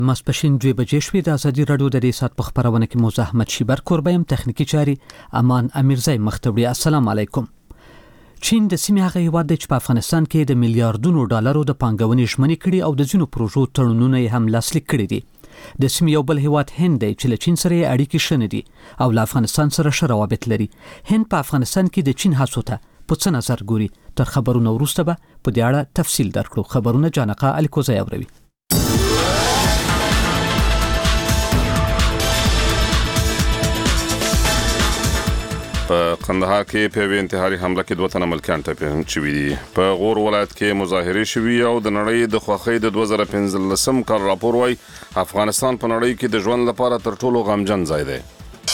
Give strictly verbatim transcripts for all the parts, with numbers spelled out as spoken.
ماسپښین دوه بجې شوې. د ازادي راډیو د دې ساعت په خبرونه کې موزه احمد شیبر کوربیم، تخنیکی چاري امان امیرزای مختوړي. السلام علیکم. چین د سیمې هغه هیواد دی چې په افغانستان کې د میلیارډونو ډالرو د پانګونې ژمنې کړي او د ځینو پروژو تړونونه هم لاسلیک کړي دي. د سیمې یو بل هیواد هند دی چې له چین سره اړیکې ښه نه دي او له افغانستان سره ښه روابط لري. هند په افغانستان کې د چین هڅو ته په څه نظر ګوري؟ تر خبرونو وروسته به په دې اړه تفصیل درکړو. خبرونه جانقه الکوزی اوروي. په قندهار کې په انتحاري حمله کې دوه تنه ملکیان ټپیان شوي دي. په غور ولایت کې مظاهرې شوي او د نړۍ د خوښۍ د دوه زره پنځلسم کال راپور وايي افغانستان په نړۍ کې د ژوند لپاره تر ټولو غمجن ځای دی.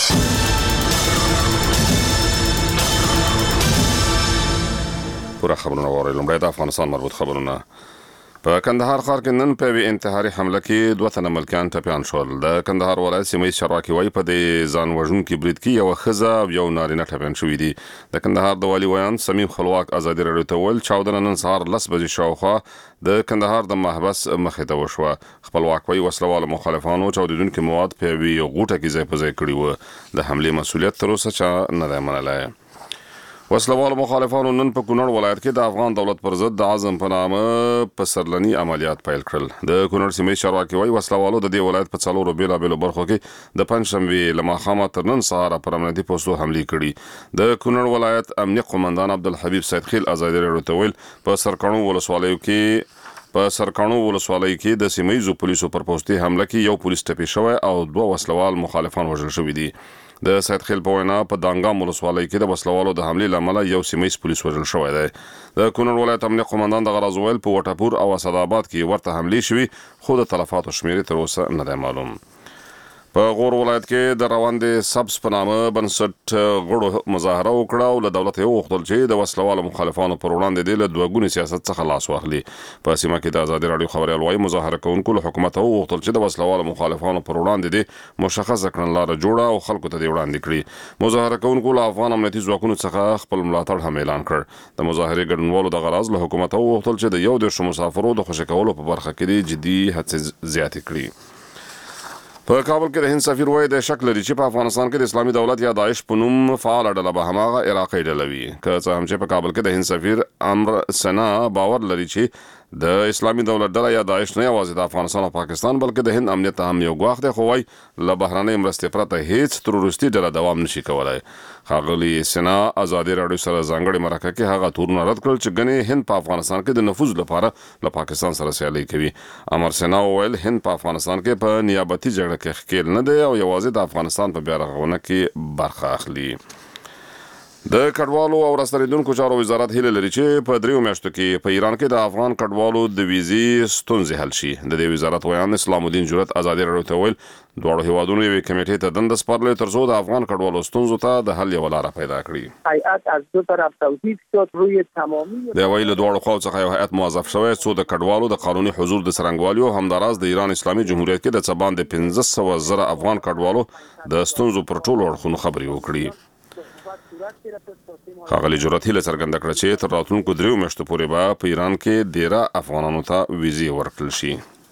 پوره خبرونه وره لومړی د افغانستان مربوط خبرونه. په کندهار ښار کې نن په انتحاري حمله کې دوه تنه ملکیان ټپیان شول. د کندهار ولایت سیمه ییز چارواکي وايي په دې ځان وژونکي برید کې یو ښځه او یو نارینه ټپیان شوي دي. د کندهار د والي ویان سمیم خپلواک ازادي راډیو ته وویل چاودنه نن سهار لس بجې شاوخوا د کندهار د محبس مخې ته وشوه. خپلواک وايي وسلوالو مخالفانو چاودېدونکي مواد په یوې غوټه کې ځای په ځای کړي وو. د حملې مسؤلیت تر اوسه چا نه دی منلی. وسلوالو مخالفانو نن په کونړ ولایت کې د افغان دولت پر ضد د عزم په نامه په سرلني عملیات پیل کړل. د کونړ سیمه ییز چارواکي وايي وسلوالو د دې ولایت په څلورو بېلابېلو برخو کې د پنجشنبې له ماښامه تر نن سهاره پر امنیتي پوستو حملې کړي. د کونړ ولایت امنیه قومندان عبدالحبیب سیدخیل ازادي راډیو ته ویل په سرکاڼو ولسوالیو کې په سرکاڼو ولسوالۍ کې د سیمه ییزو پولیسو پر پوستي حمله کې یو پولیس ټپي شوی او دوه وسلوال مخالفان وژل شوي دي. د سید خیل په وینا په دانګام ولسوالۍ کې د وسلوالو د حملې له امله یو سیمه ییز پولیس وژل شوی دی. د کونړ ولایت امنیه قومندان دغه راز ویل په وټپور او اسداباد کې ورته حملې شوي خو د تلفاتو شمېرې تر اوسه نه دی معلوم. په غور ولایت کې د روانې سبز په نامه بنسټ غړو مظاهره وکړه او له دولت یې وغوښتل چې د وسلوالو مخالفانو پر وړاندې د له دوه ګوني سیاست څخه لاس واخلي. په سیمه کې د ازادي راډیو خبریال وايي مظاهره کوونکو له حکومت وغوښتل چې د وسلوالو مخالفانو پر وړاندې د مشخصه کړنلاره جوړه او خلکو ته وړاندې کړي. مظاهره کوونکو له افغان امنیتي ځواکونو څخه خپل ملاتړ هم اعلان کړ. د مظاهرې ګډونوالو دغه راز له حکومت وغوښتل چې د یو دېرشو مسافرو د خوشي کولو په برخه کې جدي هڅې زیاتې کړي. په کابل کې د هند سفیر وایي د شک لري چې په افغانستان کې د اسلامي دولت یا داعش په نوم فعاله ډله به هماغه عراقي ډله وي. که څه هم چې په کابل کې د هند سفیر امر سنا باور لري چې د اسلامي دولت ډله یا داعش نه یوازې د افغانستان او پاکستان بلکې د هند امنیت هم یو ګواښ دی، خو وایي له بهرنۍ مرستې پرته هیڅ تروریستي ډله دوام نشي کولی. ښاغلي سنا ازادي راډیو سره ځانګړې مرکه کې هغه تورونه رد کړل چې ګنې هند په افغانستان کې د نفوذ لپاره له پاکستان سره سیالي کوي. امر سنا وویل هند په افغانستان کې په نیابتي جګړه کې ښکېل نه دی او یوازې د افغانستان په بیارغونه کې برخه اخلي. د کډوالو او راستنېدونکو چارو وزارت هیله لري چې په دریو میاشتو کې په ایران کې د افغان کډوالو د ویزې ستونزې حل شي. د دې وزارت ویان اسلام الدین جرأت ازادي راډیو ته ویل دواړو هیوادونو یوې کمیټې ته دنده سپارلې تر څو د افغان کډوالو ستونزو ته د حل یوه لاره پیدا کړي. هیئت از دو طرف توصیف شد روی تمامی د ویل دواړو خواو څخه یو هیئت موظف شوی څو د کډوالو د قانوني حضور د څرنګوالي او همداراز د ایران اسلامي جمهوریت کې د څه باندې پنځه سوه زره افغان کډوالو د ستونزو پر ټولو اړخونو خبرې وکړي. ښاغلي جرأت هیله څرګنده کړه چې تر راتلونکو دریو میاشتو پورې به په ایران کې ډیره افغانانو ته ویزې ورکړل شي.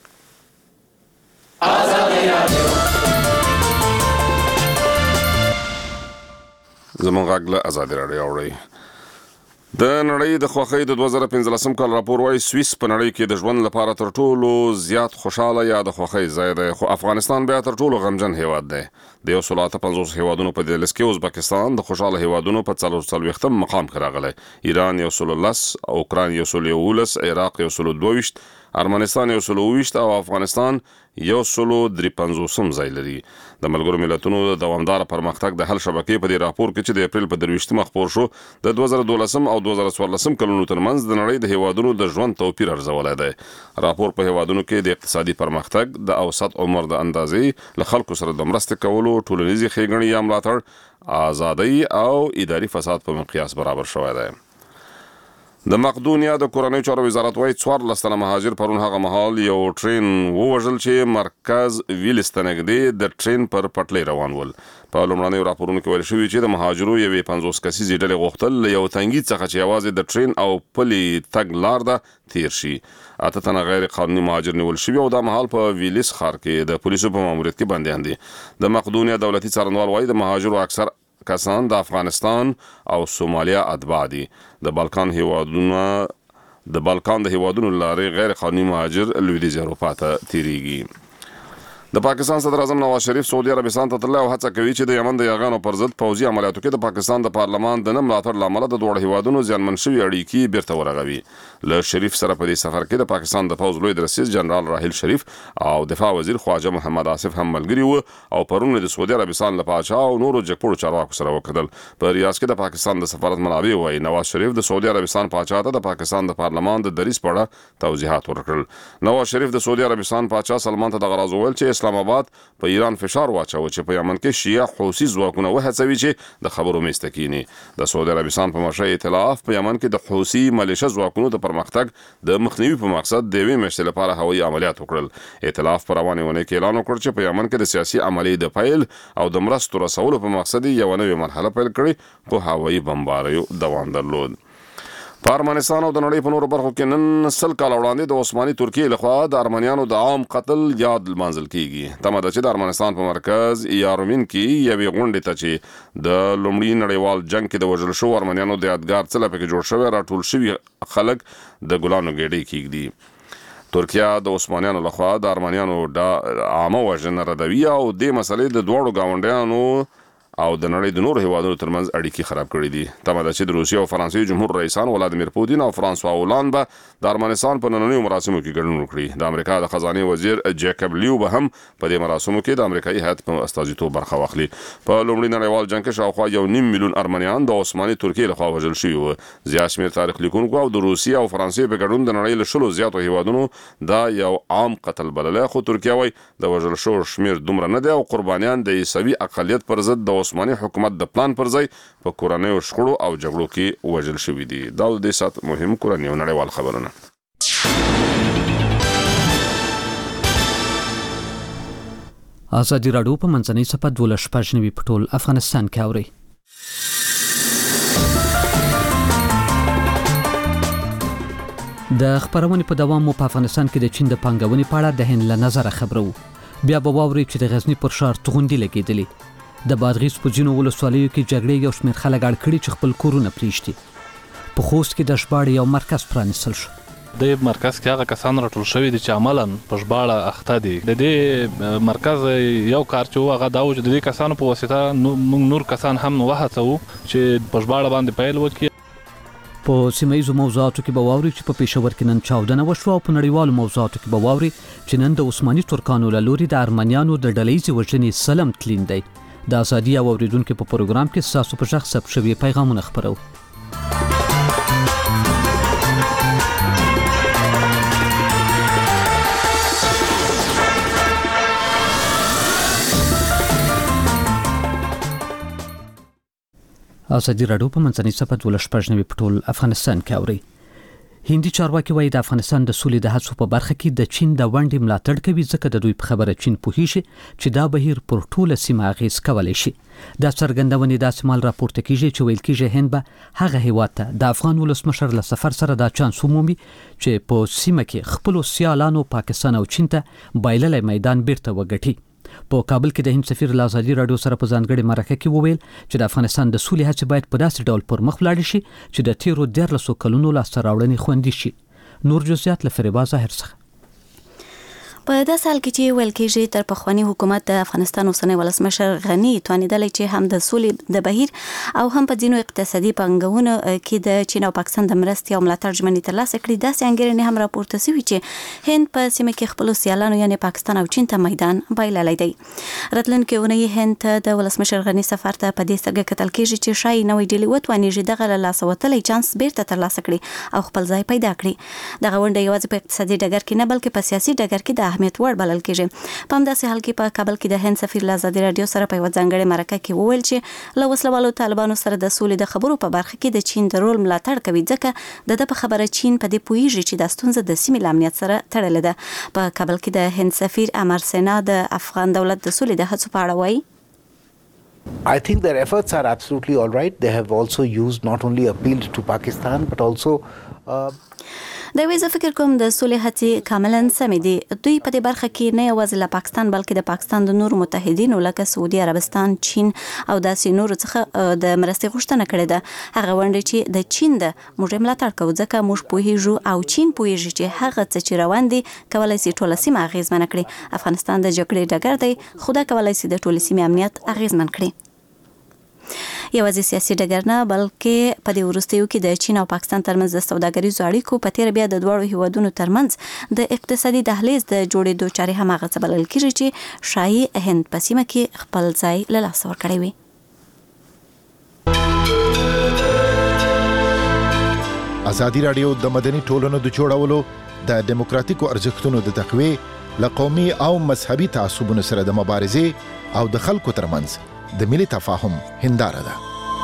زموږ غږ له ازادي راډیو اورئ. د نړۍ د خوښۍ د دوه زره پنځلسم کال راپور وايي سویس په نړۍ کې د ژوند لپاره تر ټولو زیات خوشاله یا د خوښۍ ځای دی، خو افغانستان بیا تر ټولو غمجن هیواد دی. د یو سل اته پنځوس هیوادونو په دې لیست کې ازبکستان د خوشاله هیوادونو په څلور څلوېښتم مقام کې راغلی. ایران یو سل لس، اوکراین یو سل یولس، عراق یو سل دوه ویشت، ارمنستان یو سل اوه ویشت او افغانستان یو سل درې پنځوسم ځای لري. د ملګرو ملتونو د دوامداره پرمختګ د حل شبکې په دې راپور کې چې د اپریل په درویشتمه خپور شو د دوه زره دولسم او دوه زره څوارلسم کلونو ترمنځ د نړۍ د هیوادونو د ژوند توپیر ارزولی دی. راپور په هیوادونو کې د اقتصادي پرمختګ، د اوسط عمر د اندازې، له خلکو سره د مرستې کولو، ټولنیزې ښېګڼې یا ملاتړ، ازادۍ او اداري فساد په مقیاس برابر شوی دی. د مقدونیا د کورنۍ چارو وزارت وايي څوارلس تنه مهاجر پرون هغه مهال یو ټرین ووژل چې مرکز ویلز ته نږدې د ټرین پر پټلۍ روان ول. په لومړنیو راپورونو کې ویل شوي چې د مهاجرو یوې پنځوس کسیزې ډلې غوښتل له یو تنګي څخه چې یوازې د ټرین او پلي تګ لار ده تیر شي. اته تنه غیر قانوني مهاجر نیول شوي او دا مهال په ویلز ښار کې د پولیسو په ماموریت کې بندیان دي. د مقدونیا دولتي څارنوال وايي د مهاجرو اکثر کسان د افغانستان او سومالیا اتباع دي. د بالکان هیوادونو د بالکان د هیوادونو لارې غیر قانوني مهاجر لویدیځ اروپا ته تیریږي. د پاکستان صدر اعظم نواز شریف سعودي عربستان ته تللی او هڅه کوي چې د یمن د یاغانو پر ضد پوځي عملیاتو کې د پاکستان د پارلمان د نه ملاتړ له امله د دواړو هیوادونو زیانمن شوي اړیکې بیرته ورغوي. له شریف سره په دې سفر کې د پاکستان د پوځ لوی درسیز جنرال راحیل شریف او دفاع وزیر خواجه محمد آصف هم ملګري وو او پرون د سعودي عربستان له پاچا او نورو جګپوړو چارواکو سره وکتل. په ریاض کې د پاکستان د سفارت منابع وايي نواز شریف د سعودي عربستان پاچا ته د پاکستان د پارلمان د دریځ په اړه توضیحات ورکړل. نواز شریف د سعودي عربستان پاچا سلمان ته د غراض وویل چې اسلام آباد په ایران فشار واچوي چې په یمن کې شیعه حوثي ځواکونه وهڅوي چې د خبرو میسته کینی. د سعودي عربستان په مشرۍ ائتلاف په یمن کې د حوثي ملیشه ځواکونو د پرمختګ د مخنیوي په مقصد د یوې میاشتې لپاره هوایي عملیات وکړل. ائتلاف په روانې اونۍ کې اعلان وکړ چې په یمن کې د سیاسي عملیې د پیل او د مرستو رسولو په مقصد یو نوې مرحله پیل کړې خو هوایي بمباریو دوام درلود. په ارمنستان او د نړۍ په نورو برخو کې نن سل کاله وړاندې د عثماني ترکیې لخوا د ارمنیانو د عام قتل یاد لمانځل کیږي. تمه ده چې د ارمنستان په مرکز یارمین کې یوې غونډې ته چې د لومړي نړیوال جنگ کې د وژل شوو ارمنیانو د یادګار څله پکې جوړ شوی راټول شوي خلک د ګلانو ګېډۍ کیږدي. ترکیه د عثمانیانو لخوا د ارمنیانو د عامه وژنه ردوي او د مسلې د دواړو ګاونډیانو او د نړۍ د نورو هیوادونو ترمنځ اړیکې خراب کړې دي. تمه ده چې د روسیې او فرانسې جمهور رئیسان ولادیمیر پوتین او فرانسوا اولان به د ارمنستان په نننیو مراسمو کې ګډون وکړي. د امریکا د خزانه وزیر جیکب لیو به هم په دې مراسمو کې د امریکایي هیات په استازیتوب برخه واخلي. په لومړي نړیوال جنگ کې شاوخوا یو نیم میلیون ارمنیان د عثماني ترکیې لخوا وژل شوي وو. زیات شمېر تاریخ لیکونکو او د روسیې او فرانسې په ګډون د نړۍ له شلو زیاتو هیوادونو دا یو عام قتل بللی، خو ترکیه وايي د وژل شوو شمېر دومره نه دی او قربانیان د عیسوي اقلیت پر ضد د عثماني حکومت د پلان پر ځای په کورنیو شخړو او جګړو کې وژل شوي دي. دا د دې سات مهم کورنیو نړیوال خبرونه. ازادي راډیو په منځنۍ صفحه دولس شپږ نوي په ټول افغانستان کې اوري. د خبرونې په دوام مو په افغانستان کې د چین د پانګونې په اړه د هند له نظره خبرو. بیا به واورئ چې د غزني پر ښار توغندي لګېدلې. د بادغیس په ځینو ولسوالیو کې جګړې یو شمېر خلک اړ کړي چې خپل کورونه پرېږدي. په خوست کې د ژباړې یو مرکز پرانیستل شو. د مرکز کې هغه کسان راټول شوي دي چې عملاً په ژباړه اخته دي. د دې مرکز یو کار چې هغه دا و چې د دې کسانو په واسطه موږ نور کسان هم وهڅوو چې په ژباړه باندې پیل وکړي. په سیمایي موضوعاتو کې به واوري چې په پېښور کې نن چاودنه وشوه او په نړیوالو موضوعاتو کې به واوري چې نن د عثماني ترکانو له لوري د ارمنیانو د ډلهییزې وژنې سلم تلین دی. د ازادي او اوریدونکو په پروګرام کې ستاسو په ژغ ثبت شوي پیغامونه خپرو. ازادي راډیو په منځنۍ صفحه دولس شپږ نوي په ټول افغانستان کې اوري. هندي چارواکي وایي د افغانستان د سولې د هڅو په برخه کې د چین د ونډې ملاتړ کوي ځکه د دوی په خبره چین پوهیږي چې دا بهیر پر ټوله سیمه اغیز کولی شي. دا څرګندونې داسې مهال راپورته کیږي چې ویل کیږي هند به هغه هیواد ته د افغان ولسمشر له سفر سره دا چانس ومومي چې په سیمه کې خپلو سیالانو پاکستان او چین ته بایللی میدان بیرته وګټي. په کابل کې د هند سفیر له ازادي راډیو سره په ځانګړې مرکه کې وویل چې د افغانستان د سولې هڅې باید په داسې ډول پر مخ ولاړې شي چې د تیرو دیارلسو کلونو لاسته راوړنې خوندي شي. نور جزئیات له فریبا ظاهر څخه. په داسې حال کې چې ویل کېږي تر پخواني حکومت د افغانستان اوسنی ولسمشر غني توانېدلی چې هم د سولې د بهیر او هم په ځینو اقتصادي پانګونو کې د چین او پاکستان د مرستې او ملاتړ ژمنې ترلاسه کړي. داسې انګېرنې هم راپورته شوي چې هند په سیمه کې خپلو سیالانو یعنې پاکستان او چین ته میدان بایللی دی. راتلونکې اونۍ هند ته د ولسمشر غني سفر ته په دې سترګه کتل کېږي چې ښایي نوې ډلې وتوانېږي دغه له لاسه وتلی چانس بیرته ترلاسه کړي او خپل ځای پیدا کړي. دغه ونډه یوازې په اقتصادي ډګر کې نه بلکې په سیاسي ډګر کې د اهمیت وړ بلل کېږي. په همداسې حال کې په کابل کې د هند سفیر له ازادي رادیو سره په یوه ځانګړې مرکه کې وویل چې له وسلوالو طالبانو سره د سولې د خبرو په برخه کې د چین د رول ملاتړ کوي، ځکه د ده په خبره چین په دې پوهیږي چې دا ستونزه د سیمې له امنیت سره تړلې ده. په کابل کې د هند سفیر امر سینا د افغان دولت د سولې د هڅو په اړه وایي. I think their efforts are absolutely all right. They have also used not only appealed to Pakistan but also uh, د ویزه فکر کوم د سولې هڅې کاملا سمې دي. دوی په دې برخه کې نه یوازې له پاکستان بلکې د پاکستان د نورو متحدینو لکه سعودي عربستان، چین او داسې نورو څخه د مرستې غوښتنه کړې ده. هغه ونډې چې د چین ده موږ ملاتړ کوو، ځکه موږ پوهیږو او چین پوهیږي چې هغه څه چې روان دي کولی شي ټوله سیمه اغیزمنه کړي. افغانستان د جګړې ډګر دی، خو دا کولی شي د ټولې سیمې امنیت اغیزمن کړي. یوازې سیاسي ډګر نه بلکې په دې وروستیو کې د چین او پاکستان ترمنځ د سوداګریزو اړیکو په تیر بیا د دواړو هیوادونو ترمنځ د اقتصادي دهلیز د جوړېدو چارې هم هغه څه بلل کېږي چې ښایي هند په سیمه کې خپل ځای له لاسه ورکړی وي. ازادي راډیو د مدني ټولنو د جوړولو د دیموکراتیکو ارزښتونو د تقویې له قومي او مذهبي تعصبونو سره د مبارزې او د خلکو ترمنځ د ملي تفاهم هنداره ده.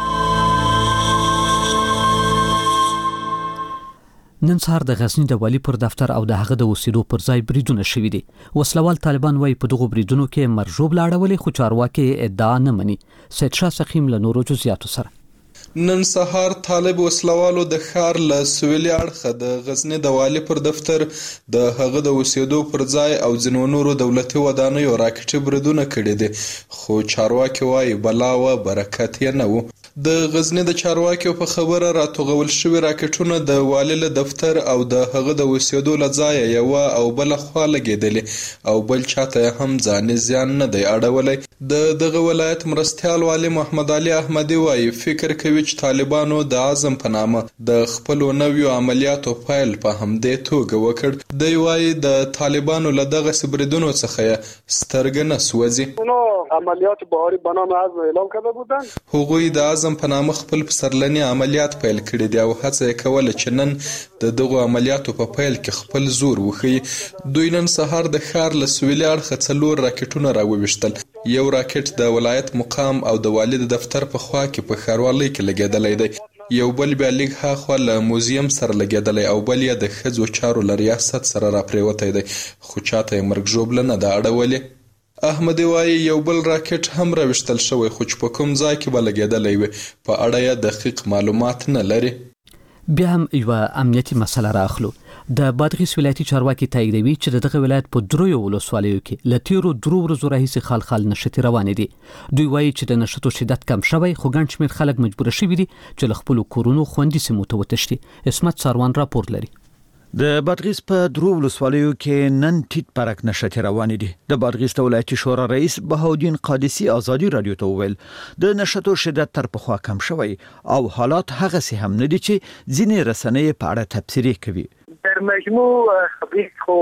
نن سهار د غزنی د والی پر دفتر او د هغه د اوسېدو پر ځای بریدونه شوي دي. وسلوال طالبان وايي په دغو بریدونو کې مرجوب لاړولې، خو چارواکي ادعا نه مني. سید شاه سخیم له نورو جزئیاتو سره. نن سهار طالب وسلوالو د ښار له سویلي اړخه د غزنی د والی پر دفتر د هغه د اوسېدو پر ځای او ځینو نورو دولتي ودانیو راکټي بریدونه کړي دي، خو چارواکي وايي بلا و برکت یې نه و. د غزنی د چارواکیو په خبره راتوغول شوي راکټونه د والی له دفتر او د هغه د اوسېدو له ځایه یوه او بله خوا لګېدلې او بل چاته هم ځاني زیان نه دی اړولی. د دغه ولایت مرستیال والی محمد علي احمدي وايي فکر کوي چې طالبانو د عزم په نامه د خپلو نویو عملیاتو پیل په همدې توګه وکړ. دی وايي د طالبانو له دغسې بریدونو څخه یې سترګه نه سوځي. عملیات بهاری به نام عزم اعلام کرده بودند. هغوی د عزم په نامه خپل پسرلني عملیات پیل کړي دي او هڅه یې کوله چې نن د دغو عملیاتو په پیل کې خپل زور وښیي. دوی نن سهار د ښار له سویلي اړخه څلور راکټونه راوویشتل. یو راکټ د ولایت مقام او د والي د دفتر په خوا کې په ښاروالۍ کې لګېدلی دی، یو بل بیا لږ هاخوا له موزیم سره لګېدلی او بل یې د ښځو چارو له ریاست سره راپرېوتی دی، خو چاته یې مرګ ژوبله نه ده اړولې. احمدي وايي یو بل راکټ هم راویشتل شوی، خو چې په کوم ځای کې به لګېدلی وي په اړه یې دقیق معلومات نه لري. بیا هم یوه امنیتي مسله راخلو. د بادغیس ولایتي چارواکي تاییدوي چې د دغه ولایت په دریو ولسوالیو کې له تیرو درو ورځو راهیسې خال خال نښتې روانې دي. دوی وایي چې د نښتو شدت کم شوی، خو ګڼ شمېر خلک مجبوره شوي دي چې له خپلو کورونو خوندي سیمو ته وتښتي. عصمت ساروان راپور لري. د بادغیس په درو ولسوالیو کې نن ټیټ پرک نښتې روانې دي. د بادغیس د ولایتي شورا رئیس بهاودین قادسي ازادي رادیو ته وویل د نښتو شدت تر پخوا کم شوی او حالات هغسې هم نه دي چې ځینې رسنۍ په اړه تبصرې کوي. در مجموع خو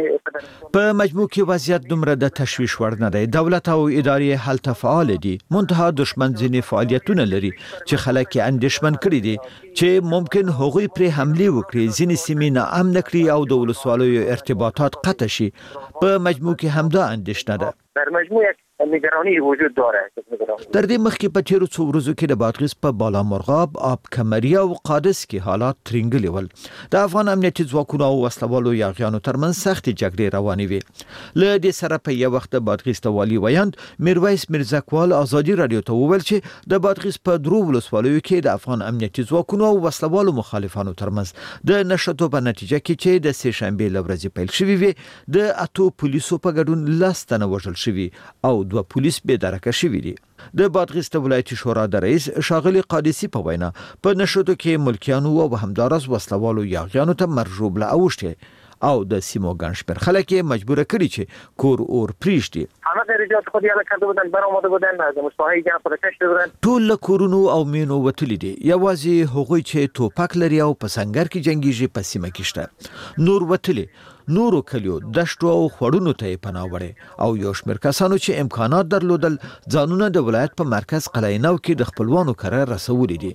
په مجموع کې وضعیت دومره د تشویش وړ نه دی. دولت او ادارې هلته فعال دي، منتها دشمن ځینې فعالیتونه لري چې خلک یې اندېښمن کړي دي چې ممکن هغوی پرې حملې وکړي، ځینې سیمې ناامنه کړي او د ولسوالیو ارتباطات قطع شي. په مجموع کې همدا اندېښنه ده. در مجموع نگرانی وجود داره. در دې مخکې په تیرو څو ورځو کې د بادغیس په بالا مرغاب، آب کمري او قادس کې حالات ترنګلي ول. د افغان امنیتي ځواکونو او وسلوالو یاغیانو ترمنځ سختې جګړې روانې وې. له دې سره په یو وخت د بادغیس د والي ویاند میرویس میرزکوال ازادي رادیو ته وویل چې د بادغیس په درو ولسوالیو کې د افغان امنیتي ځواکونو او وسلوالو مخالفانو ترمنځ د نښتو په نتیجه کې چې د سې شنبې له ورځې پیل شوي وي د اتو پولیسو په ګډون لس تنه وژل شوي او دوه پولیس بې درکه شوي دي. د بادغیس د ولایتي شورا د رئیس ښاغلي قادسي په وینا په نښتو کې ملکیانو او همداراز وسلوالو یاغیانو ته مرژوبله اوښتې او د سیمو ګڼ شمېر خلک یې مجبوره کړي چې کور اور پرېږدي. همه خریجات خود یاد کرده بودن برآمده بودن از مصاحبه جان خود کشته بودن. ټول له کورونو او مینو وتلي دي، یوازې هغوی چې توپک لري او په سنګر کې جنګیږي په سیمه کې شته. نور وتلي نورو کلیو دشتو او خړونو ته پناه وړي او یو شمېر کسانو چې امکانات درلودل ځانونه د ولایت په مرکز قلعه‌نو کې د خپلوانو کره رسولي دي.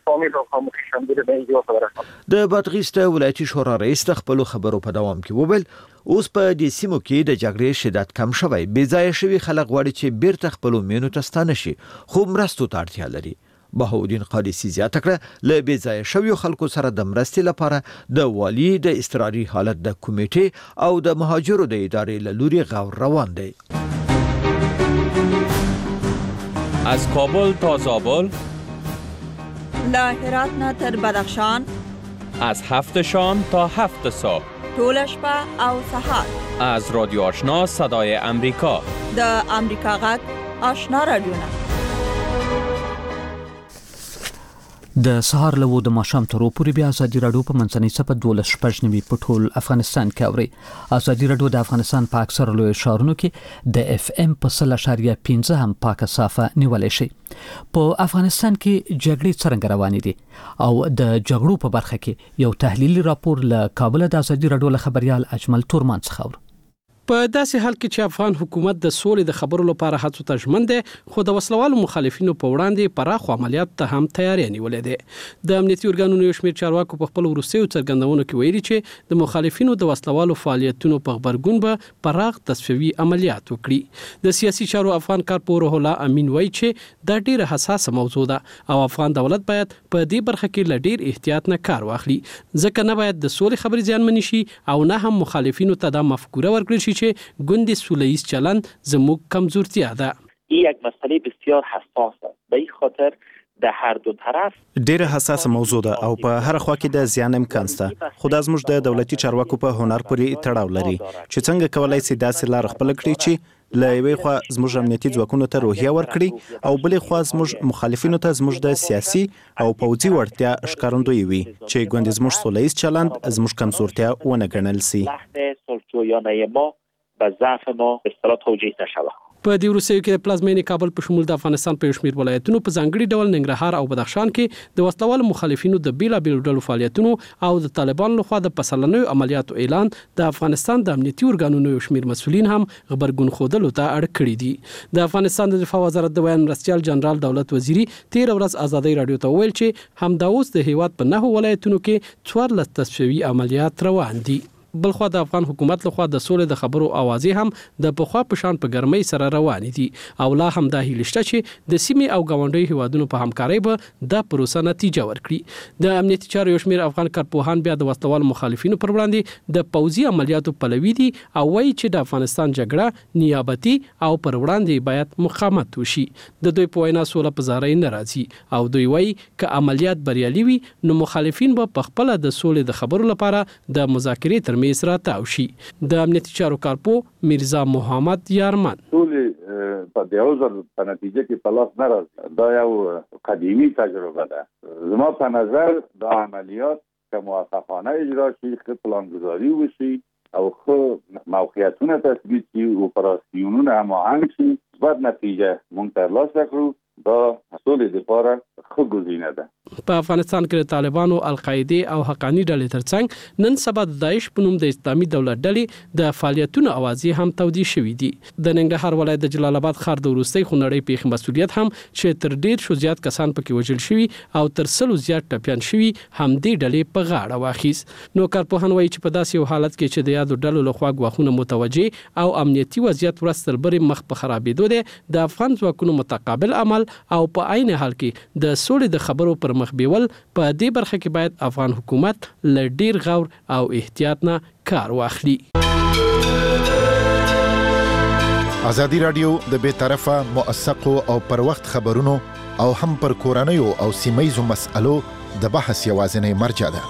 د بادغیس د ولایتي شورا رئیس د خپل خبرو په دوام کې وویل اوس په دې سیمو کې د جګړې شدت کم شوی، بې ځایه شوي خلک غواړي چې بیرته خپلو مینو ته ستانه شي، خو مرستو ته اړتیا لري. بهاءالدین قادسي زیاته کړه له بې ځایه شویو خلکو سره د مرستې لپاره د والی د اضطراري حالت د کمیټې او د مهاجرو د ادارې له لوري غور روان دی. از کابل تا زابل، له هرات نه تر بدخشان، از هفت شام تا هفت صبح، طول شپه او سهار، از رادیو آشنا صدای امریکا، د امریکا غږ آشنا رادیو. د سهار له د ماښام تر پورې بیا ازادي راډیو په منځنۍ صفه دولس شپږ نیمې په ټول افغانستان کې اوري. ازادي راډیو د افغانستان په اکثر لوی ښارونو کې د اف ام په سل اشاریه پنځه هم پاکه صافه نیولای شي. په افغانستان کې جګړې څرنګه روانې دي او د جګړو په برخه کې یو تحلیلي راپور له کابل د ازادي راډیو له خبريال اجمل تورمان څخه اوري. په داسې حال کې چې افغان حکومت د سولې د خبرو لپاره هڅو ته ژمن دی، خو د وسلوالو مخالفینو په وړاندې پراخ عملیات ته هم تیاری نیولې ده. د امنیتي ارګانونو یو شمېر چارواکو په خپل وروستیو څرګندونو کې ویلي چې د مخالفینو د وسلوالو فعالیتونو په غبرګون به پراخ تصفیوي عملیات وکړي. د سیاسي چارو افغان کارپور روح الله امین وایي چې دا ډیره حساسه موضوع ده او افغان دولت باید په دې برخه کې له ډیر احتیاط نه کار واخلي، ځکه نه باید د سولې خبرې زیانمنې شي او نه هم مخالفینو ته دا مفکوره ورکړل شي چې گوند سوله‌ایز چلند زموږ کمزورتیا ده. این یک مسئله بسیار حساسه، به این خاطر د هر دو طرف ډیره حساسه موضوع ده او په هر خوا کې د زیان امکان شته، خو دا زموږ د دولتي چارواکو په هنر پورې تړاو لري چې څنګه کولای شي داسې لار خپل کړي چې له یوې خوا زموږ امنیتي ځواکونو ته روحیه ورکړي او بلې خوا زموږ مخالفینو ته زموږ د سیاسي او پوځي وړتیا ښکارندوی وي چې ګوند زموږ سوله‌ایز چلند زموږ کمزورتیا ونه ګڼل شي. به ضعف ما به اصطلاح توجیه نشود. په دې وروستیو کې پلازمینې کابل په شمول د افغانستان په شمیر ولایتونو په ځانګړي ډول ننګرهار او بدخشان کې د وسلوالو مخالفینو د بیلابیلو ډلو فعالیتونو او د طالبانو لخوا د پسلنوي عملیاتو اعلان د افغانستان د امنیتي ارګانونو یو شمیر مسؤلین هم خبرګون خودلو ته اړ کړی دي. د افغانستان د دفاع وزارت د بیان مرستيال جنرال دولت وزیری تیر ورځ ازادي رادیو ته ویل چې همدا اوس د هیواد په نهو ولایتونو کې څوارلس تصفیوي عملیات روان دي. بلخوا د افغان حکومت لخوا د سولې د خبرو اوازې هم د پخوا په شان په ګرمۍ سره روان دي او لا هم د هیله شته چې د سیمې او ګاونډي هیوادونو په همکارۍ به د پروسه نتیجه ورکړي. د امنیتي چارو یو شمېر افغان کارپوهان بیا د وسلوال مخالفینو پر وړاندې د پوځي عملیاتو پلوي دي او وایي چې د افغانستان جګړه نیابتي او پر وړاندې باید مقاومت وشي. د دوی په وینا سوله په زارۍ نه راځي او دوی وایي ک عملیات بریالي وي نو مخالفین به په خپل د سولې د خبرو لپاره د مذاکرې ترمنځ سره تاوشي. د امنیتي چارو کارپو میرزا محمد یارمن ټول په دیوزر په نتیجه کې په لاس نه راځي، دا یو قدیمی تجربه ده. زما په نظر دا عملیات که موفقانه اجرا شي، ښه پلانګذاري وشي او ښه موقعیتونه تثبیت شي، اپراسیونونه هماهنګ شي، مثبت نتیجه مونږ ترلاسه کړو. دا سولې لپاره ښه ګزینه ده. په افغانستان کې د طالبانو، القاعده او حقانی ډلې ترڅنګ نن سبا د داعش په نوم د اسلامي دولت ډلې د فعالیتونو اوازې هم تودې شوې دي. د ننګرهار ولایت د جلال آباد ښار د وروستي خونړۍ پیښې مسؤلیت هم چې تر ډیر شو زیات کسان پکې وژل شوي او تر سلو زیات ټپيان شوي هم دې ډلې په غاړه واخیست. نو کارپوهان وایي چې په داسې یو حالت کې چې د یادو ډلو لخوا غواخونه متوجه او امنیتي وضعیت ورستر بری مخ په خرابېدو دي، د افغان ځواکونو متقابل عمل او په عین حال کې د سولې د خبرو پر مخ بیول په دې برخه کې باید افغان حکومت له ډیر غور او احتیاط نه کار واخلي. ازادي راډیو د بې طرفه، موثقو او پر وخت خبرونو او هم پر کورنیو او سیمایي مسألو د بحث یوازینی مرجع ده.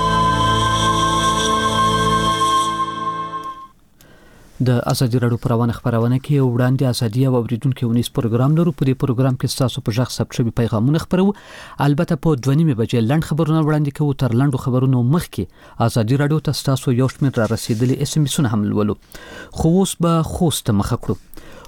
د ازادي راډیو پروانه خبرونه کې وړاندې ازادي او اوریدونکو ونیس پروګرام لرو. په دې پروګرام کې تاسو په ژغ ثبت شوی پیغامونه خبرو، البته په دوه نیمه بجې لنډ خبرونه وړاندې کوو. تر لنډو خبرونو مخکې ازادي راډیو ته تاسو یو شمېر را رسیدلي اس ام اسونه هم لولو. خو اوس به خوست مخه کړو.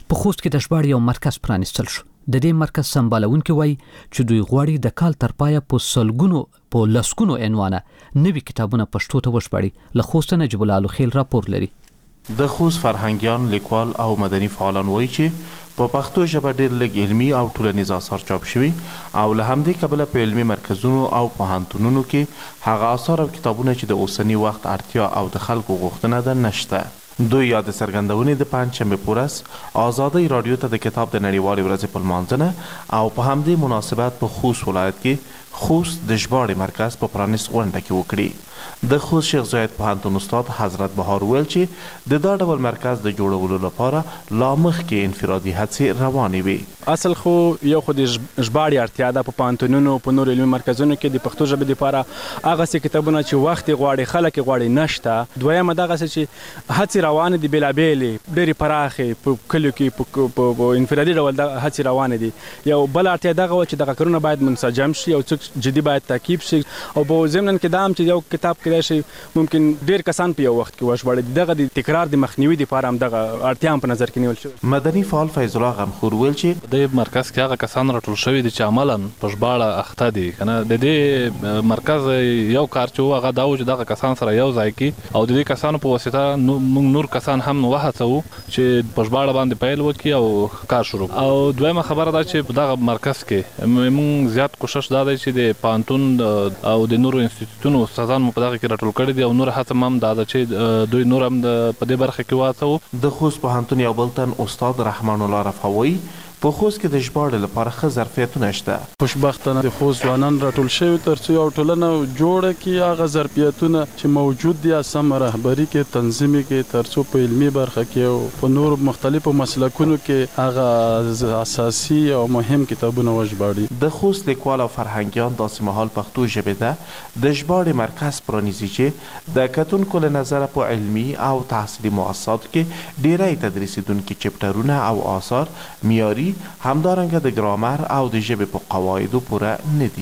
په خوست کې د ژباړې یو مرکز پرانیستل شو. د دې مرکز سمبالونکي وایي چې دوی غواړي د کال تر پایه په سلګونو په لسګونو عنوانه نوي کتابونه پښتو ته وژباړي. له خوست نجیب الله الخیل راپور لري. د خوست فرهنګیان، لیکوال او مدني فعالان وایي چې په پښتو ژبه ډېر لږ علمي او ټولنیز آثار چاپ شوي او له همدې کبله په علمي مرکزونو او پوهنتونونو کې هغه آثار او کتابونه چې د اوسني وخت اړتیا او د خلکو غوښتنه ده نشته. دوی یا د څرګندونې د پنجشنبې په ورځ ازادۍ راډیو ته د کتاب د نړیوالې ورځې په لمانځنه او په همدې مناسبت په خوست ولایت کې خوست د ژباړې مرکز په پرانیست غونډه کې وکړي. د خوست شیخ زاید پوهنتون استاد حضرت بهار ویل چې د دا ډول مرکز د جوړولو لپاره لا مخکې انفرادي هڅې روانې وي. اصل خو یو خو د ژباړې اړتیا ده په پوهنتونونو په نور علمي مرکزونو کې د پښتو ژبې لپاره هغسې کتابونه چې وخت یې غواړي خلک یې غواړي نشته. دویمه دغسې چې هڅې روانې دي بېلابېلې ډېرې پراخې په کلیو کې په انفرادي ډول دغه هڅې روانې دي. یو بله اړتیا دغه وه چې دغه کارونه باید منسجم شي او څوک جدي باید تعقیب شي او په ضمن کې دا هم چې یو کتاب کېدای شي ممکن ډېر کسان په یو وخت کې وژباړي. دغه د تکرار د مخنیوي دپاره هم دغه اړتیا هم په نظر کې نیول شوې. مدني فعال فیض الله غمخور ویل چې د مرکز کې هغه کسان راټول شوي دي چې عملاً په ژباړه اخته دي که نه. د دې مرکز یو کار چې و هغه دا و چې دغه کسان سره یو ځای کړي او د دې کسانو په واسطه موږ نور کسان هم وهڅوو چې په ژباړه باندې پیل وکړي او کار شروع کړي. او دویمه خبره ده چې په دغه مرکز کې موږ زیات کوشش دا دی چې د پوهنتون او د نورو انسټیټیوټونو استادان مو په دغه کې راټول کړي دي او نور هڅه هم دا ده چې دوی نور هم په دې برخه کې واچوو. د خوست پوهنتون یو بل تن استاد رحمان الله رفعوي په خوست کې د ژباړې لپاره ښه ظرفیتونه شته. خوشبختانه د خوست ځوانان راټول شوي تر څو یو ټولنه جوړه کړي هغه ظرفیتونه چې موجود دي سمه رهبري کې تنظیم کې تر څو په علمي برخه کې او په نور مختلفو مسلکونو کې هغه اساسي او مهم کتابونه وژباړي. د خوست لیکوال او فرهنګیان داسې مهال پښتو ژبې ته د ژباړې مرکز پرانیزي چې د کتونکو له نظره په علمي او تحصیلي مؤسساتو کې ډیری تدریسیدونکي چپټرونه او آثار معیاري همدارنګه د ګرامر او د ژبې په قواعدو پوره نه دي.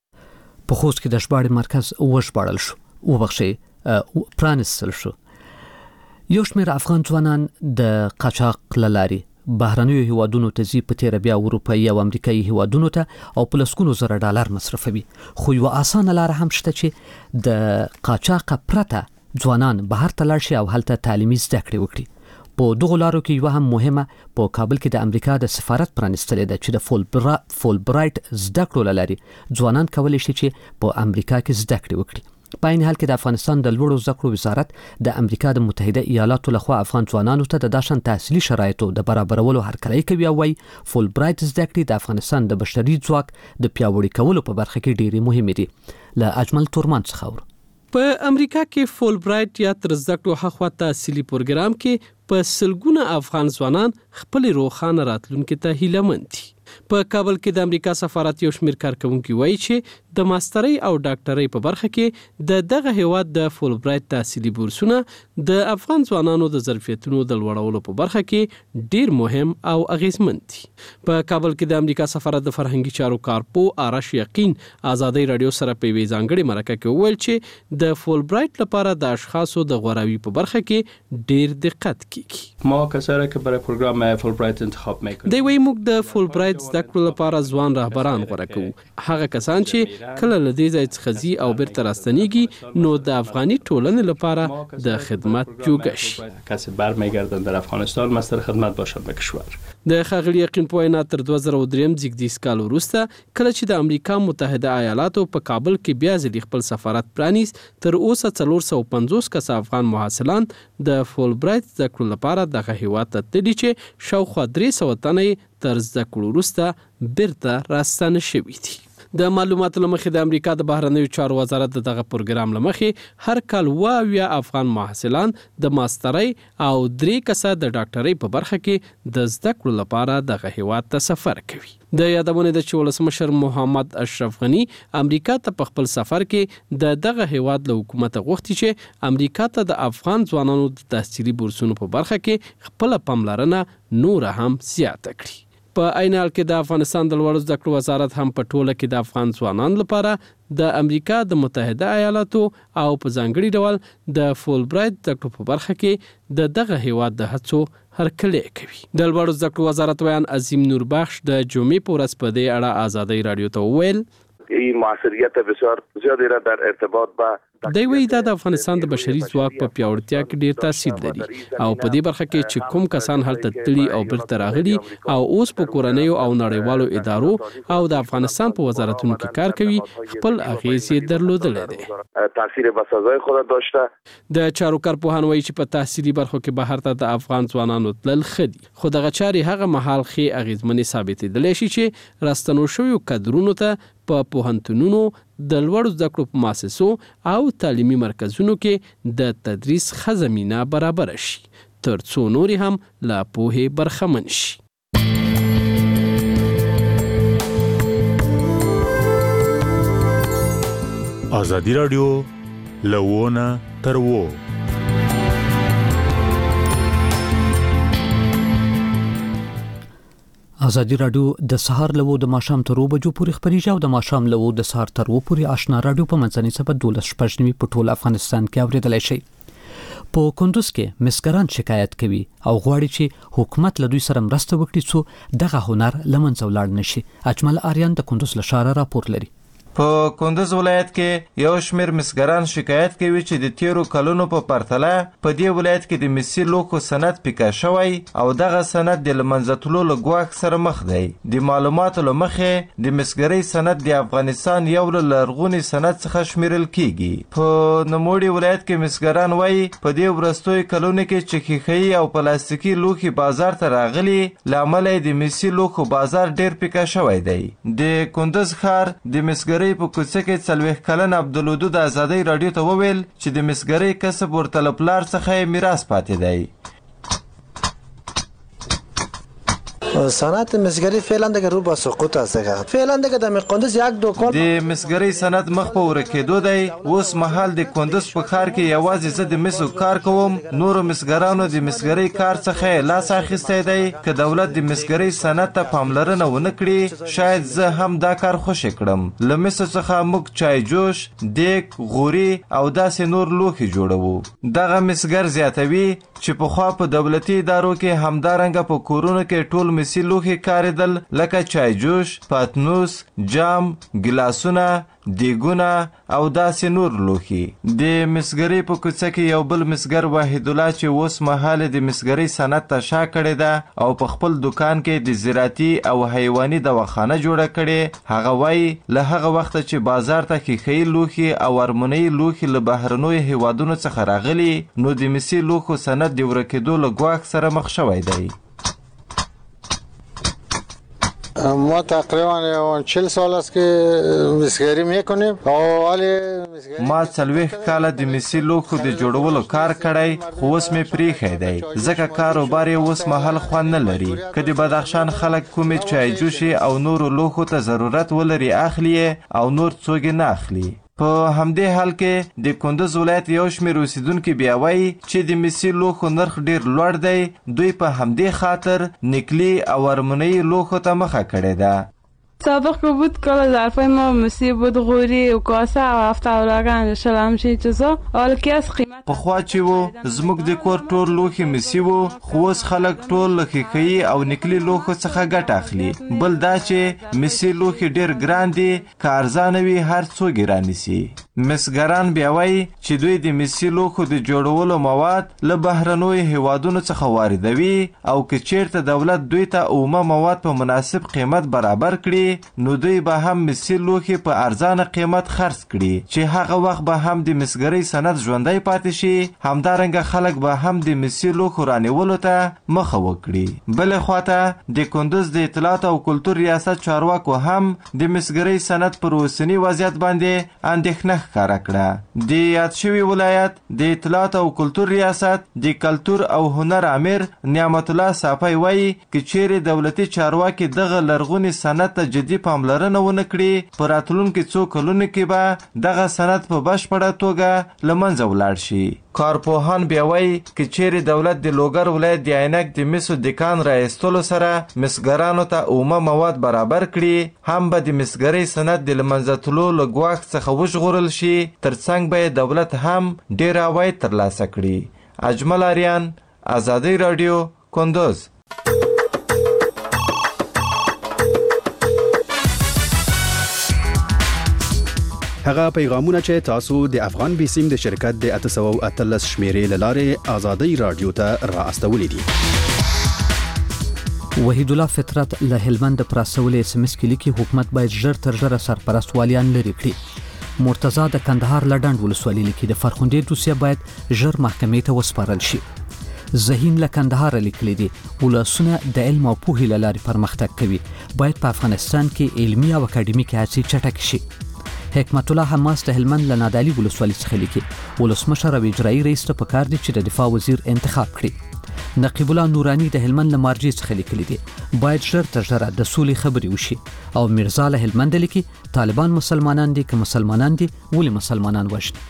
په خوست کې د ژباړې مرکز وژباړل شو وبخښئ پرانیستل شو. یو شمېر افغان ځوانان د قاچاق له لارې بهرنیو هیوادونو ته ځي، په تېره بیا اروپایي او امریکایي هیوادونو ته او په لسګونو زره ډالر مصرفوي. خو یوه اسانه لاره هم شته چې د قاچاقه پرته ځوانان بهر ته لاړ شي او هلته تعلیمي زده کړې وکړي. په دغو لارو کې یوه هم مهمه په کابل کې د امریکا د سفارت پرانیستلې ده چې د فول فول برایټ زده کړو له لارې ځوانان کولی شي چې په امریکا کې زده کړې وکړي. په عین حال کې د افغانستان د لوړو زده کړو وزارت د امریکا د متحده ایالاتو لخوا افغان ځوانانو ته د داشن تحصیلي شرایطو د برابرولو هرکلی کوي او وايي فول برایټ زده کړې د افغانستان د بشري ځواک د پیاوړي کولو په برخه کې ډېرې مهمې دي. له اجمل تورمان څخه اورو. په امریکا کې فول برایټ یا تر زده کړو هخوا تحصیلي پروګرام کې په سلګونه افغان ځوانان خپل روښانه راتلونکي ته هیله مند دي. په کابل کې د امریکا سفارت یو شمېر کارکونکي وایي چې د ماسترۍ او ډاکټرۍ په برخه کې د دغه هیواد د فول برایټ تحصیلي بورسونه د افغان ځوانانو د ظرفیتونو د لوړولو په برخه کې ډیر مهم او اغیزمن دي. په کابل کې د امریکا سفارت د فرهنګي چارو کارپو آرش یقین ازادۍ رادیو سره په وی ځانګړي مرکه کې وویل چې د فول برایټ لپاره د اشخاصو د غوراوي په برخه کې ډیر دقت کیږي. ما کسایی که برای پروگرام فول برایټ انتخاب میکنیم. دی وی موږ د فول برایټ زده کړو لپاره ځوان رهبران غوره کوو. هغه کسان چې کله له دې ځای څخه ځي او بیرته راستنیږي نو د افغاني ټولنې لپاره د خدمت جوګه شي. کسی برمیگردن در افغانستان مستر خدمت باشد به کشور. د ښاغلي یقین په وینا تر دوه زره درې زیږدیز کال وروسته کله چې د امریکا متحده ایالاتو په کابل کې بیا ځلې خپل سفارت پرانیست، تر اوسه څلور سوه پنځوس کسه افغان محصلان د فول برایټ زده کړو لپاره دغه هیواد ته تللي چې شاوخوا درې سوه تنه تر زده کړو وروسته بیرته راستانه شوي دي. د معلوماتو له مخې د امریکا د بهرنیو چارو وزارت د دغه پروګرام له مخې هر کال اووه اویا افغان محصلان د ماسترۍ او درې کسه د ډاکټرۍ په برخه کې د زده کړو لپاره دغه هیواد ته سفر کوي. د یادونه ده چې ولسمشر محمد اشرف غنی امریکا ته په خپل سفر کې د دغه هیواد له حکومت غوښتي چې امریکا ته د افغان ځوانانو د تحصیلي بورسونو په برخه کې خپل پاملرنه نور هم زیاته کړي. په عین حال کې د افغانستان د لوړو زده کړو وزارت هم په ټوله کې د افغان ځوانانو لپاره د امریکا د متحده ایالاتو او په ځانګړي ډول د فول برایټ زده کړو په برخه کې د دغه هیواد د هڅو هرکلی کوي. د لوړو زده کړو وزارت ویان عظیم نور بخش د جمعې په ورځ په دې اړه آزادۍ رادیو ته وویل این موثریت بسیار زیادی را در ارتباط با دی وی دا د افغانستان د بشري ځواک په پیاوړتیا کې ډیر تاثیر لري او په دې برخه کې چې کوم کسان هلته تللي او بیرته راغلي او اوس په کورنیو او نړیوالو ادارو او د افغانستان په وزارتونو کې کار کوي خپل اغیز یې درلودلی دی. تاثیر بسازای خود داشته. د چارو کارپوهان وایي چې په تحصیلي برخو کې بهر ته د افغان ځوانانو تلل ښه دي خو دغه چارې هغه مهال ښې اغیزمنې ثابتېدلی شي چې راستنو شویو کادرونو ته په پوهنتونونو د لوړو زده کړو په مؤسسو او تعلیمي مرکزونو کې د تدریس ښه زمینه برابر شي تر څو نورې هم له پوهې برخمن شي. ازادي رادیو لوونه تر وو. ازادي رادیو د سهار لوو د ماشام تر وبجو پورې خبريږي او د ماشام لوو د سهار تر وو پورې آشنا رادیو په منځنۍ سبد دولس شپږنیمي په ټول افغانستان کې اوریدلای شي. په کندوز کې مسګران شکایت کوي او غواړي چې حکومت له دوی سره مرسته وکړي څو دغه هنر لمنځه ولاړ نشي. اجمل آریان د کندوز له ښاره راپور لري. په کندوز ولایت کې یو شمیر مسګران شکایت کوي چې د تیرو کلونو په پرتله په دې ولایت کې د مسی لوکو سند پیکا شوی او دغه سند د لمنځتلو له ګواښ سره مخ دی. د معلوماتو له مخې د مسګرۍ سند د افغانستان یو له لرغوني سند څخه شمیرل کیږي. په نوموړي ولایت کې مسګران وایي په دې وروستیو کلونو کې چې ښیښه‌یي او پلاستیکي لوښي بازار ته راغلي له امله د مسی لوکو بازار ډیر پیکا شوی دی. د کندوز ښار د مسګرۍ په کوڅه کې څلوېښت کلن عبدالودود د ازادۍ راډیو ته وویل چې د مسګرۍ کسب ورته له پلار څخه یې میراث پاتې دی. صنعت مسگری فعلا دیگه رو با سقوط است دیگه فعلا دیگه در کندوز یک دو کال د مسگری صنعت مخ په ورکېدو دی. اوس مهال د کندوز په ښار کې یوازې زه د مسو کار کوم. نورو مسګرانو د مسګرۍ کار څخه لاس اخیستی دی. که دولت د مسګرۍ صنعت ته پاملرنه ونه کړي شاید زه هم دا کار خوشې کړم. له مسو څخه موږ چای جوش دیګ غوري او داسې نور لوښي جوړوو. دغه مسګر زیاتوي چې پخوا په دولتي ادارو کې همدارنګه په کورونو کې ټول مسی لوښي کارېدل لکه چای جوش، پاتنوس، جام، ګلاسونه، دیګونه او داسې نور لوښي. د مسګرۍ په کوڅه کې یو بل مسګر واحد الله چې اوس مهال د مسګرۍ صنعت ته شا کړې ده او په خپل دکان کې د زراعتي او حیواني دواخانه جوړه کړې. هغه وایي له هغه وخته چې بازار ته ښیښه‌یي لوښي او ارمونیي لوښي له بهرنیو هیوادونو څخه راغلي نو د مسي لوښو صنعت د ورکېدو له ګواښ سره مخ شوی دی. ما تقریبا چهل سال است که مسگری میکنیم او ولی ما څلوېښت کاله د مسي لوښو د جوړولو کار کړی خو اوس مې پریښی دی ځکه کاروبار یې اوس مهال خوند نه لري. که د بدخشان خلک کومې چای جوشي او نورو لوښو ته ضرورت ولري اخلي او نور څوک نه اخلي. په همدې حال کې د کندوز ولایت یو شمېر اوسیدونکي بیا وایي چې د مسي لوښو نرخ ډیر لوړ دی. دوی په همدې خاطر نکلي او ارمونیي لوښو ته مخه کړې ده. سابق که بود کلا ظرفای ما مسی بود غوری و کاسه و هفته اولاغن شل همچین چیزا حالا که از قیمت پخوا چې و زموږ د کور ټول لوښي مسي و خو اوس خلک ټول له ښیښه‌یي او نکلي لوښو څخه ګټه اخلي. بل دا چې مسي لوښي ډیر ګران دي که ارزانه وي هر څوک یې رانیسي. مسګران بیا وایي چې دوی د مسي لوښو د جوړولو مواد له بهرنیو هیوادونو څخه واردوي او که چیرته دولت دوی ته اومه مواد په مناسب قیمت برابر کړي نو دوی به هم مسي لوښي په ارزانه قیمت خرڅ کړي چې هغه وخت به هم د مسګرۍ صنعت ژوندی پاتې شي. همدارنګه خلک به هم د مسي لوښو رانیولو ته مخه وکړي. بلې خواته د کندوز د اطلاعات او کلتور ریاست چارواکو هم د مسګرۍ صنعت پر اوسني وضعیت باندې اندېښنه ښکاره کړه. د یاد شوي ولایت د اطلاعات او کلتور ریاست د کلتور او هنر امیر نعمت الله صافی وایي که چیرې دولتي چارواکي دغه لرغوني صنعت ته جدي پاملرنه ونه کړي په راتلونکي څو کلونو کې به دغه صنعت په بشپړه توګه له منځه ولاړ شي. کارپوهان بیا وایي که چیرې دولت د لوګر ولایت د عینک د مسو دکان را ایستلو سره مسګرانو ته اومه مواد برابر کړي هم به د مسګرۍ صنعت د له منځه تلو له ګواښ څخه وژغورل شي، ترڅنګ به یې دولت هم ډېر عواید ترلاسه کړي. اجمل آریان، ازادي راډیو، کندوز. هغه پیغامونه چې تاسو د افغان بیسیم د شرکت د اته سوه او اتلس شمیرې له لارې ازادي راډیو ته را استولې دي. وحید الله فطرت له هلمند پر اسولې اس ام اس کې لیکي حکومت باید ژر تر ژره سرپرست والیان لري کړي. مرتضی د کندهار لډنډ ولسوالۍ لیکي د فرخندې دوسیه باید ژر محکمې ته وسپارل شي. زهین له کندهار لیکلي دي ولسونه د علم او پوهې له لارې پرمختګ کوي، باید په افغانستان کې علمي او اکاډمیک هڅې چټک شي. حکمت الله حماس د هلمند له نادعلي ولسوالۍ څخه لیکي ولسمشر او اجرایي رئیس ته پکار دي چې د دفاع وزیر انتخاب کړي. نقیب الله نورانی د هلمند له مارجې څخه لیکلي دي باید ژر تر ژره د سولې خبرې وشي. او میرزا له هلمند لیکي طالبان مسلمانان دي که مسلمانان دي ولې مسلمانان وژني.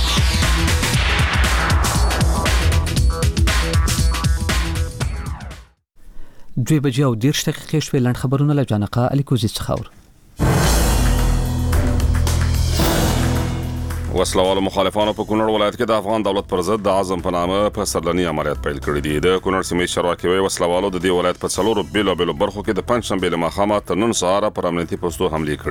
دوی بجې او دېرش دقیقې شوې. لنډ خبرونه له جانقه الیکوزي څخه اورو. وسلوالو مخالفانو په کونړ ولایت کې د افغان دولت پر ضد د عزم په نامه په سرلني عملیات پیل کړي دي. د کونړ سیمې چارواکي وایي وسلوالو د دې ولایت په څلورو بیلابیلو برخو کې د پنجشنبې له ماښامه تر نن سهاره پر امنیتي پوستو حملې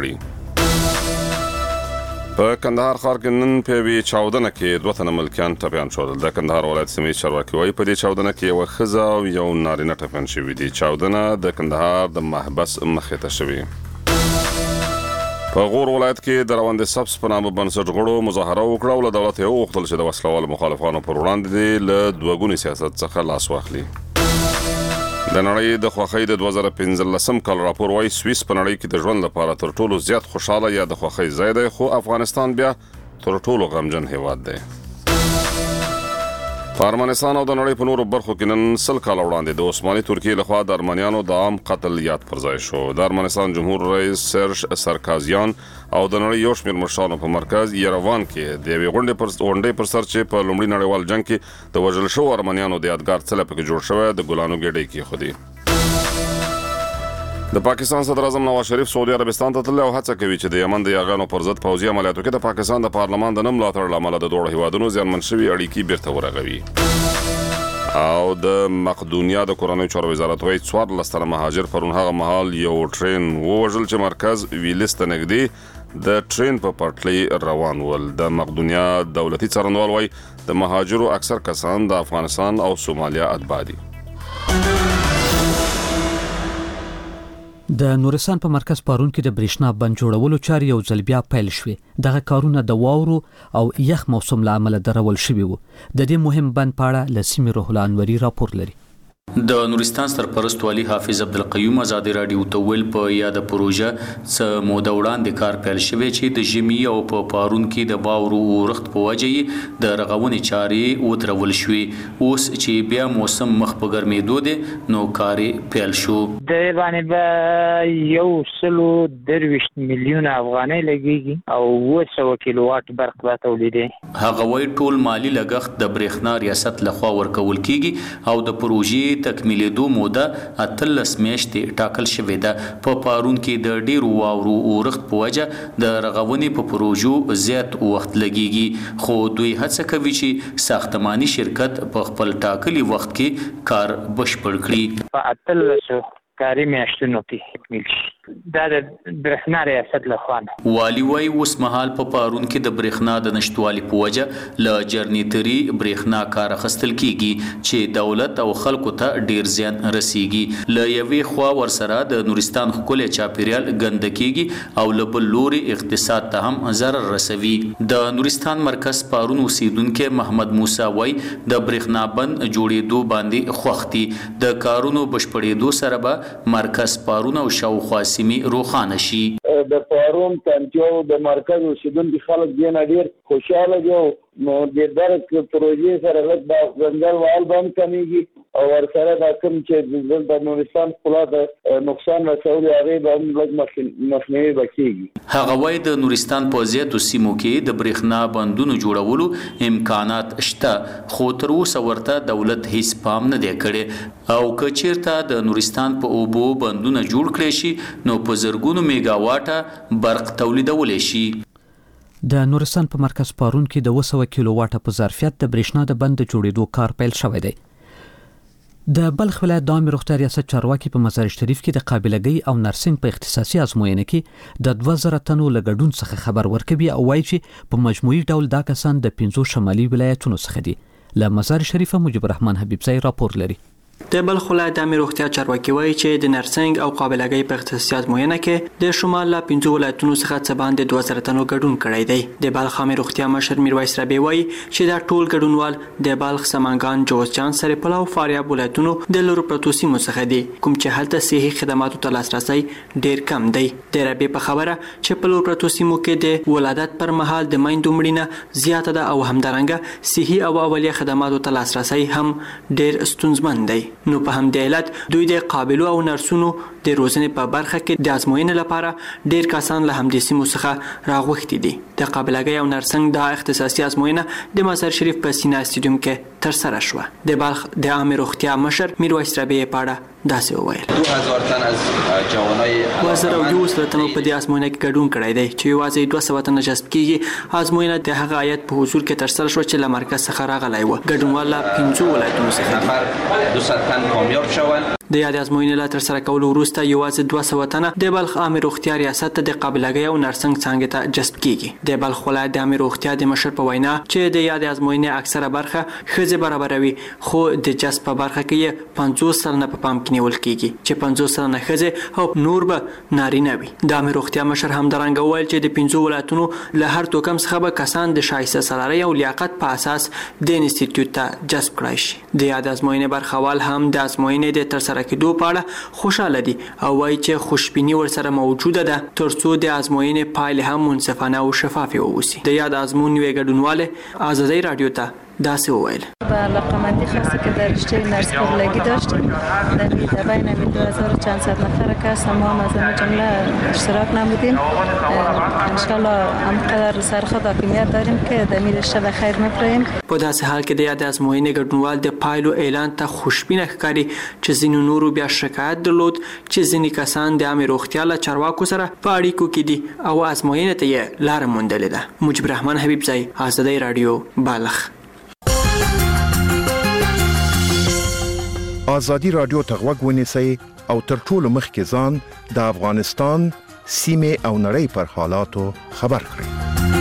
کړي. په کندهار ښار کې نن په یوې چاودنه کې دوه تنه ملکیان ټپیان شول. د کندهار ولایت سیمې چارواکي وایي په دې چاودنه کې یوه ښځه او یو نارینه ټپیان شوي دي. چاودنه د کندهار د محبس مخې ته شوې. په غور ولایت کې د روان د سبس په نامه بنسټ غړو مظاهره وکړه او له دولت یې وغوښتل چې د وسلوالو مخالفانو پر وړاندې له دوه ګوني سیاست څخه لاس واخلي. د نړۍ د خوښۍ د دوه زره پنځلسم کال راپور وایي سویس په نړۍ کې د ژوند لپاره تر ټولو زیات خوشاله یا د خوښۍ ځای دی، خو افغانستان بیا تر ټولو غمجن هیواد دی. په ارمنستان او د نړۍ په نورو برخو کې نن سل کاله وړاندې د عثماني ترکیې لخوا د ارمنیانو د عام قتل یاد پر ځای شو. د ارمنستان جمهور رئیس سرژ سرکازیان او د نړۍ یو شمېر مشرانو په مرکز یروان کې د یوې غونډې پر سر چې په لومړي نړیوال جنګ کې د وژل شوو ارمنیانو د یادګار څلی پکې جوړ شوی د ګلانو ګېډۍ کېښودې. د پاکستان صدر اعظم نواز شریف سعودي عربستان ته تللی او هڅه کوي چې د یمن د یاغانو پر ضد پوځي عملیاتو کې د پاکستان د پارلمان د نه ملاتړ له امله د دواړو هیوادونو زیانمن شوي اړیکې بیرته ورغوي. او د مقدونیا د کورنیو چارو وزارت وایي څوارلس تنه مهاجر پرون هغه مهال یو ټرین ووژل چې مرکز ویلس ته نږدې د ټرین په پټلۍ روان ول. د مقدونیا دولتي څارنوال وایي د مهاجرو اکثر کسان د افغانستان او سومالیا اتباع دي. د نورستان په مرکز پارون کې د برېښنا بند جوړولو چارې یو ځل بیا پیل شوې. دغه کارونه د واورو او یخ موسم له امله درول شوي وو. د دې مهم بند په اړه له سیمې روح الله انوري راپور لري. د نورستان سرپرست والی حافظ عبدالقیوم ازادي راډیو ته ویل په یاد پروژه څه موده وړاندې کار پیل شوی چې د ژمي او په پارون کې د واورو اورښت په وجه د رغونې چارې ودرول شوې. اوس چې بیا موسم مخ په ګرمېدو دی نو کارې پیل شو. د باندې به یو سلو درویشت میلیونه افغانۍ لګیږي او اوه سوه کیلووات برق به تولیدوي. هغه وایي ټول مالي لګښت د برېښنا ریاست لخوا ورکول کیږي او د پروژې تکمیلېدو موده اتلس میاشتې ټاکل شوې ده. په پارون کې د ډېرو واورو اورښت په وجه د رغونې په پروژو زیات وخت لګیږي، خو دوی هڅه کوي چې ساختماني شرکت په خپل ټاکلي وخت کې کار بشپړ کړي. په اتلسو کاري میاشتونو کې تکمیل شي. دا د برېښنا ریاست لخوا نه. والي وایي اوس مهال په پارون کې د برېښنا د نشتوالي په وجه له جرنیټري برېښنا کار اخیستل کیږي چې دولت او خلکو ته ډیر زیان رسیږي. له یوې خوا ورسره د نورستان ښکلی چاپیریال ګنده کیږي او له بل لوري اقتصاد ته هم ضرر رسوي. د نورستان مرکز پارون اوسیدونکي محمد موسی وایي د برېښنا بند جوړېدو باندې خوښ دي. د کارونو بشپړېدو سره به مرکز پارون او شاوخوا سیمې روښانه شي. د پارون تنتیو د مرکز اوسیدونکي خلک دې نه ډېر خوشحاله دي. نو د درک پروژې سره لږ د ځنګل وال به هم کمیږي او ورسره دا کوم چې دلته نورستان ښکلا د نقصان رسولو هغې به هم لږ مخنیوي به کېږي. هغه وایي د نورستان په زیاتو سیمو کې د برېښنا بندونو جوړولو امکانات شته، خو تر اوسه ورته دولت هیڅ پام نه دی کړی او که چیرته د نورستان په اوبو بندونه جوړ کړی شي نو په زرګونو میګا واټه برق تولیدولی شي. د نورستان په مرکز پارون کې د اوه سوه کیلو واټه په ظرفیت د برېښنا د بند جوړېدو کار پیل شوی دی. د بلخ ولایت د عامې روغتیا ریاست چارواکي په مزار شریف کې د قابلګۍ او نرسنګ په اختصاصي ازموینه کې د دوه زره تنو له ګډون څخه خبر ورکوي او وایي چې په مجموعي ډول دا کسان د پنځو شمالي ولایتونو څخه دي. له مزار شریفه مجيب الرحمن حبیبزی راپور لري. د بلخ ولایت د عامې روغتیا چارواکي وایي چې د نرسنګ او قابلګۍ په اختصاصي ازموینه کې د شمال له پنځو ولایتونو څخه څه باندې دوه زره تنو ګډون کړی دی. د بلخ عامې روغتیا مشر میرویس ربیع وایي چې دا ټول ګډونوال د بلخ، سمنګان، جوزجان، سرپل او فاریاب ولایتونو د لرو پرتو سیمو څخه دي، کوم چې هلته صحي خدماتو ته لاسرسی ډیر کم دی. د ربیع په خبره چې په لرو پرتو سیمو کې د ولادت پر مهال د میندو مړینه زیاته ده او همدارنګه صحي او اولیه خدماتو ته لاسرسی هم ډیر ستونزمن دی. نو په همدې علت دوی د قابلو او نرسونو د روزنې په برخه کې د ازموینې لپاره ډیر کسان له همدې سیمو څخه راغوښتي دي. د قابلګۍ او نرسنګ د اختصاصي ازموینه د مزار شریف په سینا سټیډیوم کې ترسره شوه. د بلخ د عامې روغتیا مشر میرویس ربیع په اړه داسې وویل: دو هزار تن از جوانای دوه زره او یو سل تنو په دې ازموینه کې ګډون کړی دی چې یوازې دوه سوه تنه جذب کیږي. ازموینه د هغه عاید په حضور کې ترسره شوه چې له مرکز څخه راغلی و. ګډونوال له پنځو ولایتونو څخه دي. دو صد تن کامیاب شول. د یاد ازموینې له ترسره کولو وروسته یوازې دوه سوه تنه د بلخ عامې روغتیا ریاست ته د قابلګۍ او نرسنګ څانګې ته جذب کیږي. د بلخ ولایت د عامې روغتیا د مشر په وینا چې د یاد ازموینې اکثره برخه ښځې برابروي، خو د جذب په برخه کې یې پنځوس سلنه په پام کې نیول کیږي چې پنځوس سلنه ښځې او نور به نارینه وي. د عامې روغتیا مشر همدارنګه وویل چې د پنځو ولایتونو له هر توکم څخه به کسان د شایسته سالارۍ او لیاقت په اساس د انسټیټیوټ ته جذب کړای شي. د یاد ازموینې برخوال هم د ازموینې د ترسره کېدو په اړه خوشاله دي او وایي چې خوشبیني ورسره موجوده ده ترڅو د ازموینې پایلې هم منصفانه او شفافه واوسي. د یاد ازمون یو ګډونواله آزادی رادیو ته داسې وویل: به علاقه‌مندی خاصه که در رشته نرس قابلگی داشتیم. در بین دو هزار و چندصد نفر کس ما هم از این جمله اشتراک نمودیم. انشالله همقدر سرخود حاکمیت داریم که در این رشته به خیر مفرحیم. په داسې حال کې د یاد ازموینې ګډونوال د پایلو اعلان ته خوشبینه ښکاري چې ځینو نورو بیا شکایت درلود چې ځینې کسان د عامې روغتیا له چارواکو سره په اړیکو کې دي او ازموینې ته یې لاره موندلې ده. مجيب الرحمن حبیبزی، آزادی رادیو، بلخ. آزادی رادیو ته غوږ ونیسئ او تر ټولو مخکې ځان د افغانستان سیمې او نړۍ پر حالاتو خبر کړئ.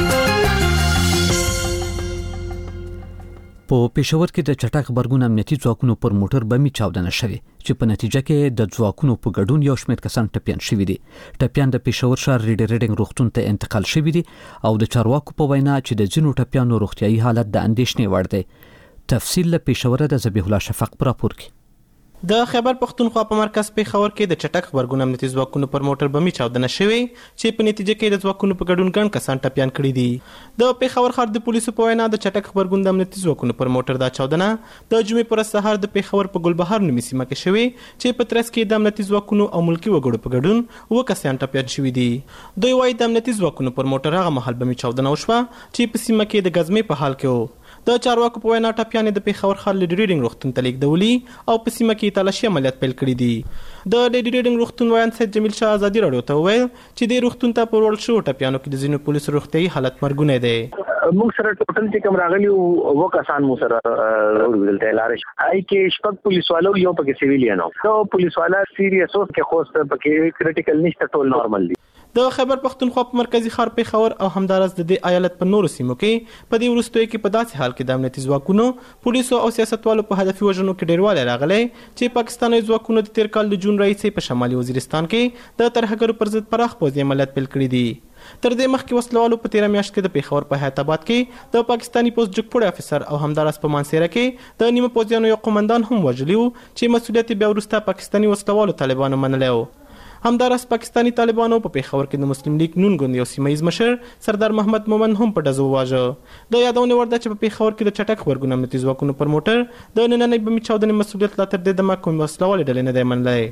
په پېښور کې د چټک غبرګون امنیتي ځواکونو پر موټر بمي چاودنه شوې چې په نتیجه کې د ځواکونو په ګډون یو شمېر کسان ټپیان شوي دي. ټپیان د پېښور ښار ریډ ریډنګ روغتون ته انتقال شوي دي او د چارواکو په وینا چې د ځینو ټپیانو روغتیايي حالت د اندېښنې وړ دی. تفصیل له پېښوره د ذبیح الله شفق په راپور کې. د خیبر پښتونخوا په مرکز پېښور کې د چټک غبرګون امنیتي ځواکونو پر موټر بمي چاودنه شوې چې په نتیجه کې د ځواکونو په ګډون ګڼ کسان ټپیان کړي دي. د پېښور ښار د پولیسو په وینا د چټک غبرګون د امنیتي ځواکونو پر موټر دا چاودنه د جمعې پر سهار د پېښور په ګلبهار نومي سیمه کې شوې چې په ترڅ کې د امنیتي ځواکونو او ملکي وګړو په ګډون اووه کسان ټپیان شوي دي. دوی وایي د امنیتي ځواکونو پر موټر هغه مهال بمي چاودنه وشوه چې په سیمه کې د ګزمې په حال کې و. د چارواکو په وینا ټپیان د پېښور ښار لیډ ریډنګ روغتون ته لیږدولي او په سیمه کې تلاشي عملیات پیل کړي دي. د لیډ ریډنګ روغتون وایي سید جمیل شاه آزادي رادیو ته وویل چې د روغتون ته په وړل شوو ټپیانو کې د ځینو پولیسو روغتیايي حالت مرګونی دی. موږ سره ټوټل چې کوم راغلي اووه کسان مو سره ورغلل ته لارې آی کې شپږ پولیسوالو یو پکې سیویلیانو نو پولیسوالا سیریس اوس کې خوست پکې کریټیکل نشته ټول نارمل دي. د خیبر پښتونخوا په مرکزی ښار پېښور او همدارس د دې ایالت په نورو سیمو کې په دې وروستیو کې په داسې حال کې د امنیتي ځواکونو پولیسو او سیاستوالو په هدفي وژنو کې ډیروالی راغلی چې پاکستاني ځواکونو د تیر کال د جون راهیسې په شمالي وزیرستان کې د ترهګرو پر ضد پراخ پوځي عملیات پیل کړي دي. تر دې مخکې وسلوالو په تیره میاشت کې د پېښور په حیات آباد کې د پاکستاني پوسټ جګپوړی افیسر او همدارس په مانسیره کې د نیمه پوځیانو یو قومندان هم وژلی و چې مسؤلیت بیا وروسته پاکستاني وسلوالو طالبانو منلی و. همدارس پاکستانی طالبانو په پیښور کې د مسلم لیگ نون ګوند یو سیمه ییز مشر سردار محمد مومن هم په ډزو وواژه. د یادونه ورده چې په پیښور کې د چټک غبرګون امنیتي ځواکونو پر موټر د نننۍ بمي چاودنې مسؤلیت لا تر دې دمه کوم وسله والې ډلې نه دی منلی.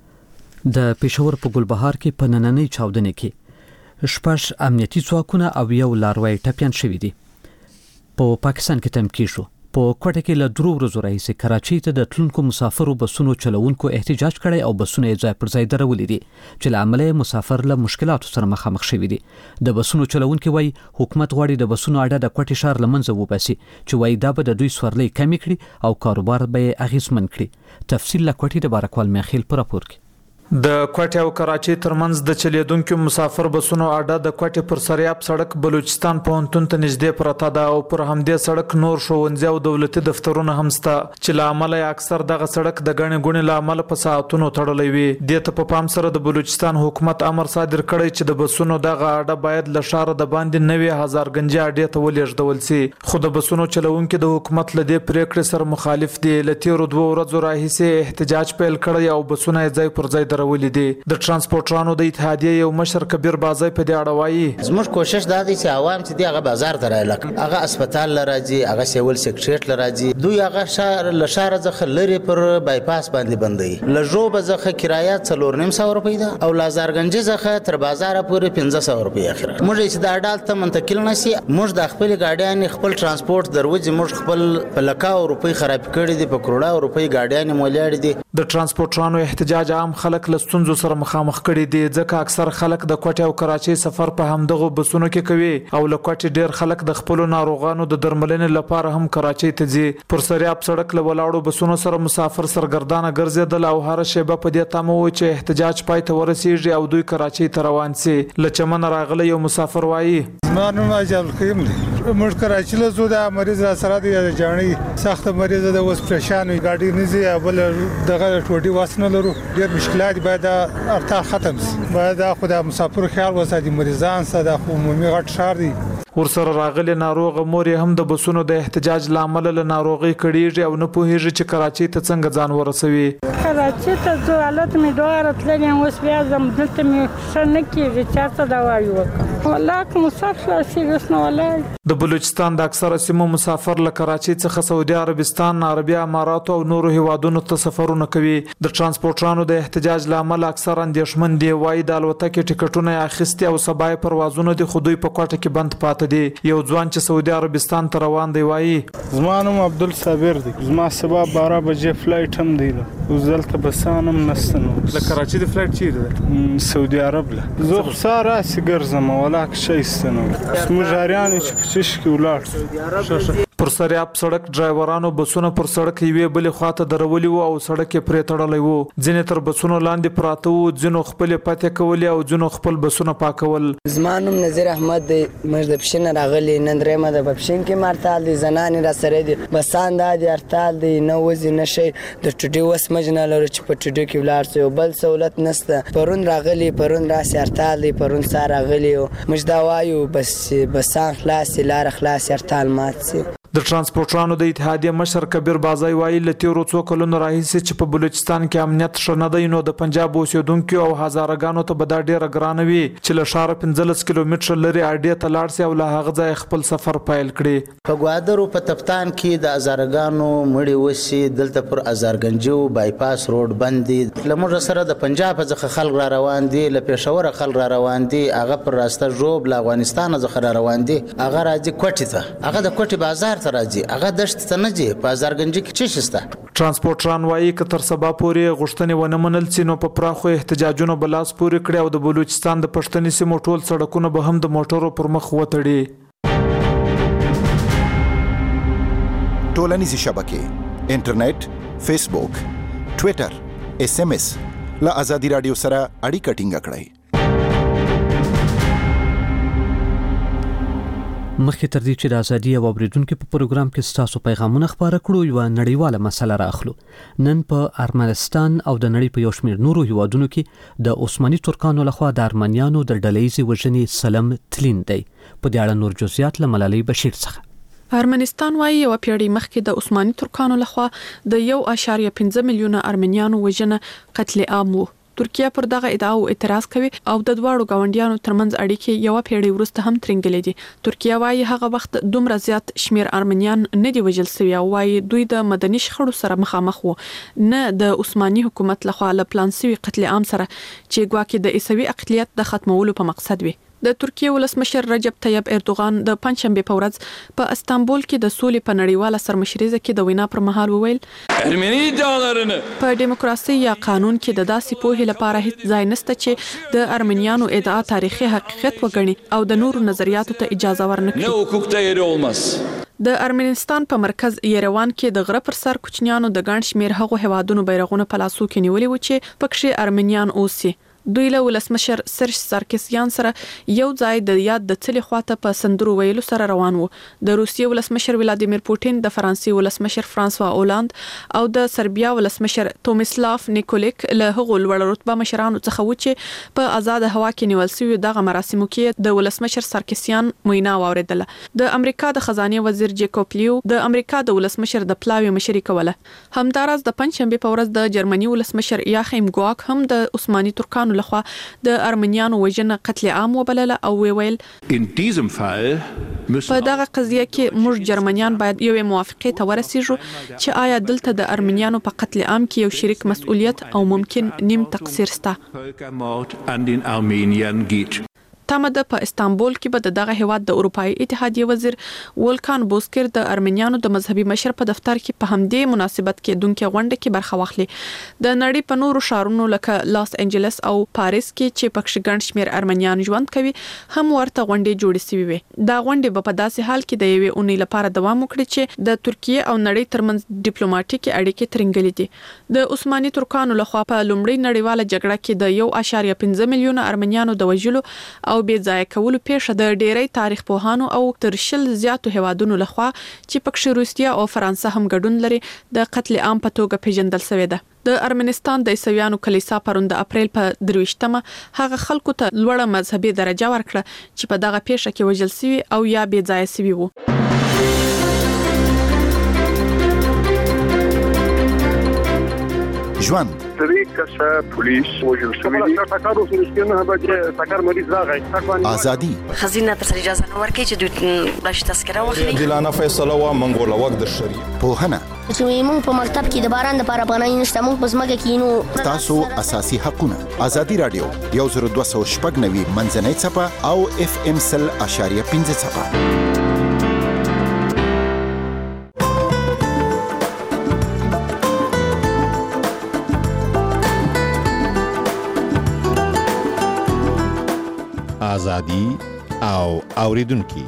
د پیښور په ګلبهار کې په نننۍ چاودنې کې شپږ امنیتي ځواکونه او یو لاروی ټپیان شوي دي. په پاکستان کې تم کیږو په کوټه کې له درو ورځو راهیسې کراچۍ ته د تلونکو مسافرو بسونو چلوونکو احتجاج کړی او بسونه یې ځای پر ځای درولې دي چې له امله مسافر له مشکلاتو سره مخامخ شوي دي. د بسونو چلوونکي وایي حکومت غواړي د بسونو اډه د کوټې ښار له منځه وباسي چې وایي دا به د دوی سورلۍ کمې کړي او کاروبار به یې اغېزمن کړي. تفصیل له کوټې د بارکوال میخیل په راپور کې. د کوټه او کراچۍ ترمنځ د چلیدونکو مسافر بسونو اډه د کوټه پر سریاب سړک بلوچستان پوهنتون ته نږدې پرته ده او پر همدې سړک نور ښوونځي او دولتي دفترونه هم شته چې له امله اکثر دغه سړک د غنې غونې له امله په ساعتونو تړلی وي. د ته په پام سره د بلوچستان حکومت امر صادر کړی چې د بسونو دغه اډه باید له ښار د باندې نوي هزار گنجې اډې ته ولېږدول شي. خو د بسونو چلوونکي د حکومت له دې پریکړې سره مخالف دي. له تیرو دوه ورځو راهیسې احتجاج پیل کړی او بسونه یې ځای پر ځای درولې دي. د ترانسپورټرانو د اتحادیې یو مشر کبیر بازی په دې اړه وایي زموږ کوشش دا دی چې عوام چې دی هغه بازار ته راځي، هغه هسپتال لراځي، هغه سیول سیکریټریټ لراځي، دوی هغه شهر له شهر څخه لري پر بایپاس باندې بندي لږو بزخه کرایه څلور نیم سو روپۍ ده او لازارګنج څخه تر بازار پورې پنځه سو روپۍ اخره. موږ چې د اډال ته منتقل نشي، موږ د خپل ګاډیان خپل ترانسپورت دروځي، موږ خپل په لکاو روپۍ خراب کړي دي، په کروڑا روپۍ ګاډیان مولیاړي دي. د ترانسپورټرانو احتجاج عام خلک له ستونزو سره مخامخ کړي دي ځکه اکثر خلک د کوټه او کراچۍ سفر په همدغه بسونو کې کوي او له کوټه ډیر خلک د خپل ناروغانو د درملنې لپاره هم کراچۍ ته ځي. پر سریاب سړک له ولاړو بسونو سره مسافر سرګردانه ګرځیدل او هر شیبه په دې تمه و چې احتجاج پای ته ورسیږي او دوی کراچۍ ته روان سي. له چمن راغلی یو مسافر وایي زمانو اجل خیم دي موږ کراچۍ له زو د مریض را سره دی ځاني سخت مریض د اوس پریشان وي ګاډي نه زی بل دغه ټوټي واسنه لرو ډیر مشکلات باید ارتا ختم باید خو د مسافر خیال وساتي مریضان سره د عمومي غټ شهر دی. ورسره راغلي ناروغ مور هم د بسونو د احتجاج لامل له ناروغي کړيږي او نه پوهیږي چې کراچۍ ته څنګه ځان ورسوي. کراچۍ ته ځو حالت مې دوه راتلې اوس بیا زم دلته مې شنه کېږي چاته دوا یو والله کوم مسافر شي وسنه والله. د بلوچستان د اکثره سیمو مسافر له کراچۍ څخه سعودي عربستان، عربي امارات او نورو هیوادونو ته سفرونه کوي. د ترانسپورټرانو د احتجاج لامل اکثر اندیشمن دي، وایي د الوتکې ټیکټونه اخیستي او سبا پروازونه دي خو دوی په کوټه کې بند پاتې دي. یو ځوان چې سعودي عربستان ته روان دی وایي زما نوم عبدل صابر دی، زما سبا بارہ بجې فلایټ هم دی او دلته بسانم نشته. نو د کراچۍ د فلایټ چیرته ده؟ سعودي عرب له زه خو ساره سیګرزم ولا شي ستنو موږ جاریان چې پچش کې ولاړ. پر سریاب سړک ډرایورانو بسونه پر سړک یوې بلې خواته درولي وو او سړک یې پرې تړلی وو. ځینې تر بسونو لاندې پراته وو، ځینو خپلې پاتې کولې او ځینو خپل بسونه پاکول. زما نوم نظیر احمد دی، موږ د پښین راغلي نن درېمه د پښین کې مرتال دي، زنانې را سره دي، بسان دا دي ارتال دي، نه وځي نه شي د ټوډي وس مجنه لرو چې په ټوډي کې ولاړ سو بل سہولت نشته. پرون راغلي پرون راسي ارتال دي، پرون سار راغلي موږ دا وایو بس بسان خلاص لار خلاص ارتال مات سي. د ترانسپورټرانو د اتحادیې مشر کبیر بازی وایي له تیرو څو کلونو راهیسې چې په بلوچستان کې امنیت ښه نه دی نو د پنجاب اوسیدونکو او هزارهګانو ته به دا ډیره ګرانه وي چې له ښاره پنځلس کیلومتره لرې اډې ته لاړ سي او له هغه ځایه خپل سفر پیل کړي. په ګوادر او په تپتان کې د هزارهګانو مړي وشي، دلته پر هزارګنجو بایپاس روډ بند دي. له موږ سره د پنجاب څخه خلک را روان دي، له پېښور خلک را روان دي، هغه پر راسته جوب له افغانستان څخه را روان دي، هغه راځي کوټې ته، هغه د کوټې بازار ته راځي، هغه دشت ته نه ځي، په هزارګنج کې څه شته. ترانسپورټران وایي که تر سبا پورې غوښتنې ونه منل سي نو په پراخو احتجاجونو به لاس پورې کړي او د بلوچستان د پښتني سیمو ټول سړکونه به هم د موټرو پر مخ وتړي. ټولنیزې شبکې انټرنیټ، فیسبوک، ټویټر، اس ام اس له ازادي رادیو سره اړیکه ټینګه کړئ. مخکې تر دې چې د ازادي او اوریدونکو په پروګرام کې ستاسو پیغامونه خبره کړو یو نړیواله مسله راخلو. نن په ارمنستان او د نړۍ په یو شمېر نورو هیوادونو کې د عثماني ترکانو لخوا د ارمنیانو د ډلهیزې وژنې سلم تلین دی. په دې اړه نور جزئیات له ملالۍ بشیر څخه. ارمنستان وايي یو پیړۍ مخکې د عثماني ترکانو لخوا د یو اشاریه پنځه میلیونه ارمنیانو وژنه قتل عام وو. ترکیه پر دغه ادعا او اعتراض کوي او د دواړو ګاونډیانو ترمنځ اړیکې یو پیړۍ وروسته هم ترنګلې دي. ترکیه وايي هغه وخت دومره زیات شمیر ارمنیان نه دی وژل شوی او وايي دوی د مدني شخړو سره مخامخ وو، نه د عثماني حکومت لخوا له پلان شوی قتل عام سره چې ګواکې د عیسوي اقلیت د ختمولو په مقصد وي. د ترکیه ولسمشر رجب طیب اردوغان د پنځشنبه په ورځ په استانبول کې د سولې په نړیواله سرمشریزه کې د وینا پر مهال وویل ارمني ادعاlarını په دیموکراسي یا قانون کې د داسې پوهې لپاره هیڅ ځای نشته چې د ارمنیانو ادعا تاریخي حقیقت وګڼي او د نورو نظریاتو ته اجازه ورنکړي. نه حقوقته یې olmaz. د ارمنستان په مرکز یروان کې د غره پر سر کوچنیانو د ګڼ شمیر هغو هوادونو بیرغونه په لاسو کې نیولې و چې پکې ارمنیان اوسي. دوی له ولسمشر سرش سارکسیان سره یو ځای د یاد د څلي خواته په سندرو ویلو سره روان وو. د روسیې ولسمشر ولادیمیر پوتین، د فرانسې ولسمشر فرانسوا اولاند او د سربیا ولسمشر تومیسلاف نیکولیک له هغو لوړ رتبه مشرانو څخه و چې په آزاد هوا کې نیول شوی دغه مراسمو کې د ولسمشر سارکسیان وینا واوریدله. د امریکا د خزانه وزیر جیکوب لیو د امریکا د ولسمشر د پلاوی مشري کوله. همداراز د پنځشنبه په ورځ د جرمني ولسمشر یاخیم ګواک هم د عثماني ترکانو لخوا د ارمنیانو وژنه قتل عام وبلله او ویل په دغه قضیه کې موږ جرمنیان باید یو موافقه ته ورسیږو چې آیا دلته د ارمنیانو په قتل عام کې یو شریک مسؤلیت او ممکن نیم تقصیر ستا. تمه ده په استانبول کې به دغه هیواد د اروپאי اتحادیه وزیر ولکان بوسکر د ارمنیانو د مذهبي مشر په دفتر کې په همدې مناسبت کې دونکو غونډه کې برخه واخلي. د نړۍ په نورو ښارونو لکه لاس انجلس او پاریس کې چې پکښ ګڼ شمیر ارمنیان ژوند کوي هم ورته غونډې جوړې شوې وي. دا غونډې په داسې حال کې د یوې اونۍ لپاره دوام وکړي چې د ترکیه او نړۍ ترمنځ ډیپلوماټیکي اړیکې ترنګلې دي. د عثماني ترکانو لخوا په لومړۍ نړیواله جګړه کې د یو اشاریه پنځه میلیونه ارمنیانو د وژلو او بې ځای کولو پیښه د ډېری تاریخ پوهانو او تر شل زیاتو هوادونو لخوا چې پکښ روسیه او فرانسه هم ګډون لري د قتل عام په توګه پیژندل شوی ده. د ارمنستان د عیسویانو کلیسا پرون د اپریل په درویشتمه هغه خلکو ته لوړه مذهبي درجه ورکړه چې په دغه پیښه کې وژل شوي او یا بې ځای شوي وو. ژوند درې کسه پولیس وژل شوي دي. ټاکارو فلسطین نه باندې ټاکار مریض راغی. ازادي خزینه تر اجازه نه ورکړي چې دوی بلش تذکره واخلي. عادلانه فیصله وا منګول وخت د شری پوهنه چې موږ په مکتب کې د باران د لپاره پناه نشته، موږ په ځمکه کې نو تاسو اساسي حقوقونه. ازادي رادیو یو زر دوه سوه شپږ نوي منځنۍ صفه او اف ام سل اشاریه پنځه صفه. ازادي او اوریدونکو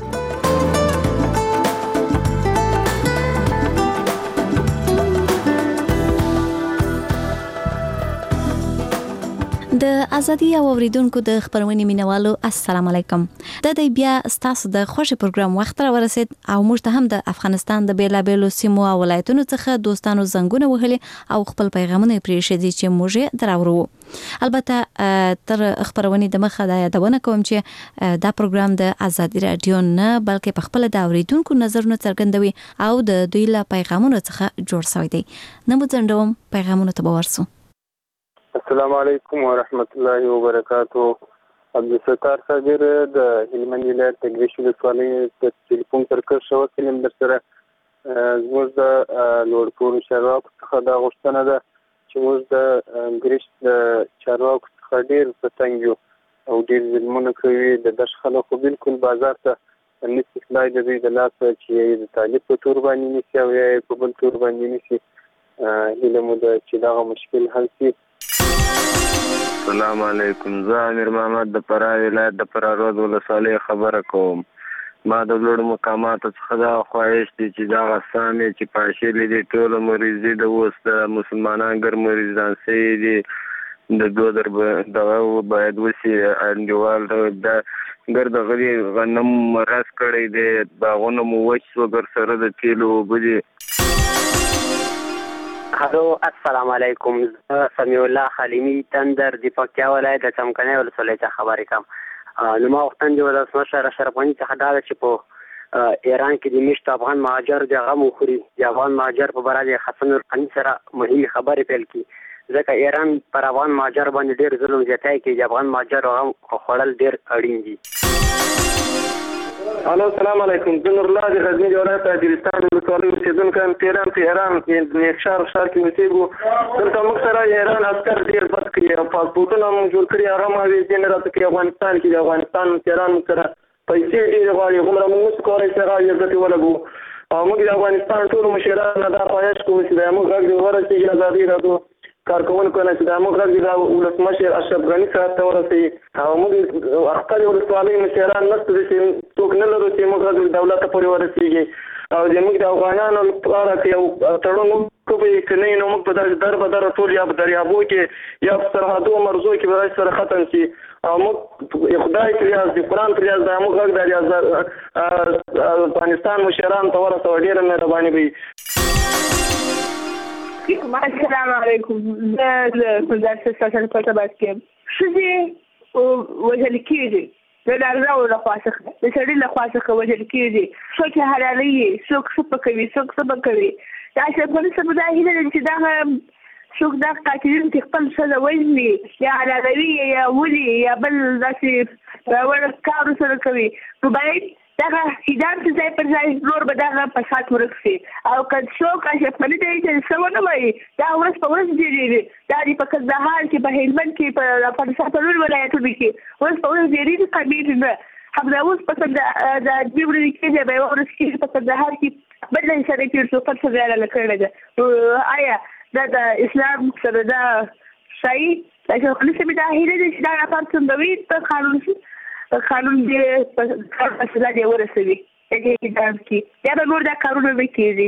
د ازادي او اوریدونکو د خبرونې مینوالو السلام علیکم. د دې بیا ستاسو د خوشي پروګرام وخت را ورسید او موږ ته هم د افغانستان د بیلابیلو سیمو او ولایتونو څخه دوستانو زنګونه وهلي او خپل پیغامونه پرې شدي چې موږ دراورو. البته تر خبرونې د مخه دا یادونه کوم چې دا پروګرام د ازادي رادیو نه بلکې په خپل د اوریدونکو نظرونه څرګندوي او د دوی له پیغامونو څخه جوړ شوی دی. نو ځندوم پیغامونه ته ورسو. السلام علیکم ورحمت الله وبرکاتو. عبدالستار صابر د هلمند ولایت د ګریش ولسوالۍ د ټلیفون ترکر شو کلم در سره زموږ د لوړپوړو چارواکو څخه دا غوښتنه ده چې موږ د ګریش د چارواکو څخه ډېر په تنګ یو او ډېر ظلمونه کوي. د دش خلکو بالکل بازار ته نشي تلای د دوی د لاسه چې د طالب په تور باندې نیسي او یا په بل تور باندې نیسي. هیله مو ده چې دغه مشکل حل شي. السلام علیکم. زه امیر محمد د فراه ولایت د فراه رود ولسوالۍ خبره کوم. ما د لوړو مقاماتو څخه دا خواهش دی چې دغه سامې چې پاشلې دي ټوله مریضي د اوس د مسلمانان ګر مریضان سوي دي د دوه در دغه باید وسي انډیوال د ګر د غلي غنم رس کړی دی باغونه مو وچ شو ګر سره د تیلو اوبه دي. هلو السلام علیکم. سمیع الله خلیمی تندر د پکتیا ولایت د څمکنیو ولسوالۍ څخه خبرې کوم. نو ما غوښتنه د ولسمشر اشرف غني څخه دا ده چې په ایران کې د میشت افغان مهاجر د غم وخوري د افغان مهاجر په باره د حسن القني سره مهمې خبرې پیل کړي. ځکه ایران پر افغان مهاجر باندې ډېر ظلم زیاتی کوي. د افغان مهاجر هغه خوړل ډېر اړین دي. الو السلام علیکم. زه نور الله د غزني ولایت اجرستان ولسوالۍ اوسېدونکی یم. تهران تهران نیکشار ښار کې اوسېږو. دلته موږ سره ایران عسکر ډېر بد کړي او پاسپورټونه موږ جوړ کړي هغه معاوضې نه راته کوي. افغانستان کې د افغانستان تهران موږ سره پیسې ډېرې غواړي هغومره موږ نشو کولی چې هغه عزت یې ولګو. او موږ د افغانستان ټولو مشرانو نه دا خواهش کوو چې د موږ غږ ورسېږي ازادي راډیو کارکوونکو نه چې دا موږ غږ د ولسمشر اشرف غني صاحب ته ورسوي. او موږ خپلې ولسوالۍ مشران نشته چې څوک نه لرو چې موږ غږ دولت ته پورې ورسېږي. او زموږ د افغانانو لپاره که یو تړون وکړو که نه نو موږ په داسې در به در ټول یا په دریابو کې یا په سرحدو مرزو کې به داسې سره ختم شي. او موږ خدای پریاز د قرآن پریاز دا موږ غږ د افغانستان مشرانو ته ورسوه. ډېره مهرباني به وي. السلام علیکم. زه ګلزار سټیشن په تباس کې یم. ښځې وژل کېږي د نارینهو لخوا څخه د سړي لخوا څخه وژل کېږي. څوک یې حلالوي څوک څه به کوي څوک څه به کوي. د اشرف غني صاحب دا هیله لري چې دغه څوک دغه قاتلین چې خپل ښځه وژني یا حلالوي یا ولي یا بل داسې راوړ کار ورسره کوي نو باید دغه هدام چې ځای پر ځای نور به دغه فساد ورک شي. او که څوک اشرف غني ته چې څه ونه وایي دا ورځ په ورځ ډېرېږي. دا دې په کندهار کې په هلمند کې په افغانستان په نورو ولایتونو کې ورځ په ورځ ډېرېږي کمېږي نه. همدا اوس په د دوې ورځې کېږي به یوه ورځ کېږي په کندهار کې بل ځای سره تېر شو پټ ځای کړې ده. نو آیا دا د اسلام سره دا صحیح د اشرف غني صاحب دا هیله ده چې دا راپار څنګه وي په قانون شي قانون دې په فیصله دې ورسوي دې اقدام کې یا به نور دا کارونه نه کېږي.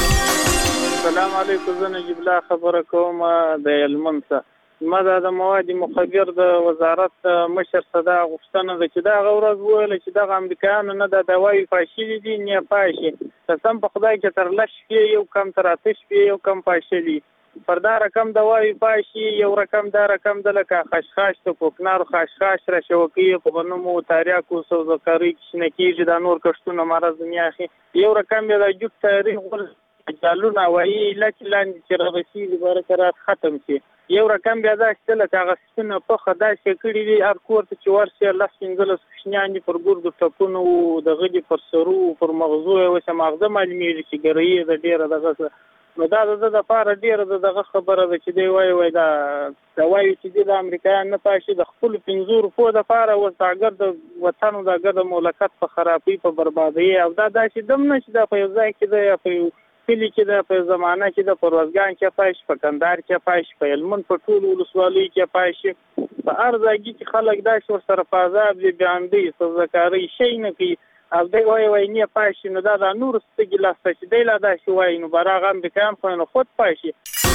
السلام علیکم. زه نجیب الله خبره کوم د هلمند څخه. ما دا د مواد مخبر د وزارت مشر څخه دا غوښتنه ده چې دغه ورځ وویله چې دغه امریکایانو نه دا دوایي پاشلي دي نه پاشي. قسم په خدای چې تر لس شپې یو کم تر اته شپې یو کم پاشلي. پر دا رقم دوایي پاشي یو رقم دا رقم د لکه خشخاش د کوکنارو خشخاش را شوکي په غنمو تاریاکو سوزکاري شنه کېږي دا نور کښتونه مرض میاخي. یو رقم یې د جوب تاریخ ول جالونه وایي لکه لاندې چې رغسي د برکرات ختم شي. یو رقم بیا دا چې لکه هغه سپینه پخه داسې کړي دي هر کور ته چې ورشي لس پنځلس کوچنیان دي پر ګردو ټپونو د غږې پر سرو پر مغزو یې اوس ماغزه معلومېږي چې ګرایي د ډېره دغه. نو دا د ده دپاره ډېره د دغه خبره ده چې دی وایي وایي دا دا وایي چې دی د امریکایان نه پاشي د خپلو پنځو روپو دپاره اوس د اګر د وطن د اګر د مملکت په خرابۍ په بربادۍ او دا داسې دم نه چې دا په یو ځای کې ده یا په یو کلي کې ده په زمانه کې ده په روزګان کې پاشي په کندهار کې پاشي په هلمند په ټولو ولسوالیو کې پاشي په هر ځای کې خلک داسې ورسره په عذاب دي بیاندي سوزکارۍ شی نه کوي. او دی وایي وایي نه پاشي نو دا د نورو سترګې لاسته چې دی لا داسې وایي نو بر هغه امریکایان خو نو خود پاشي.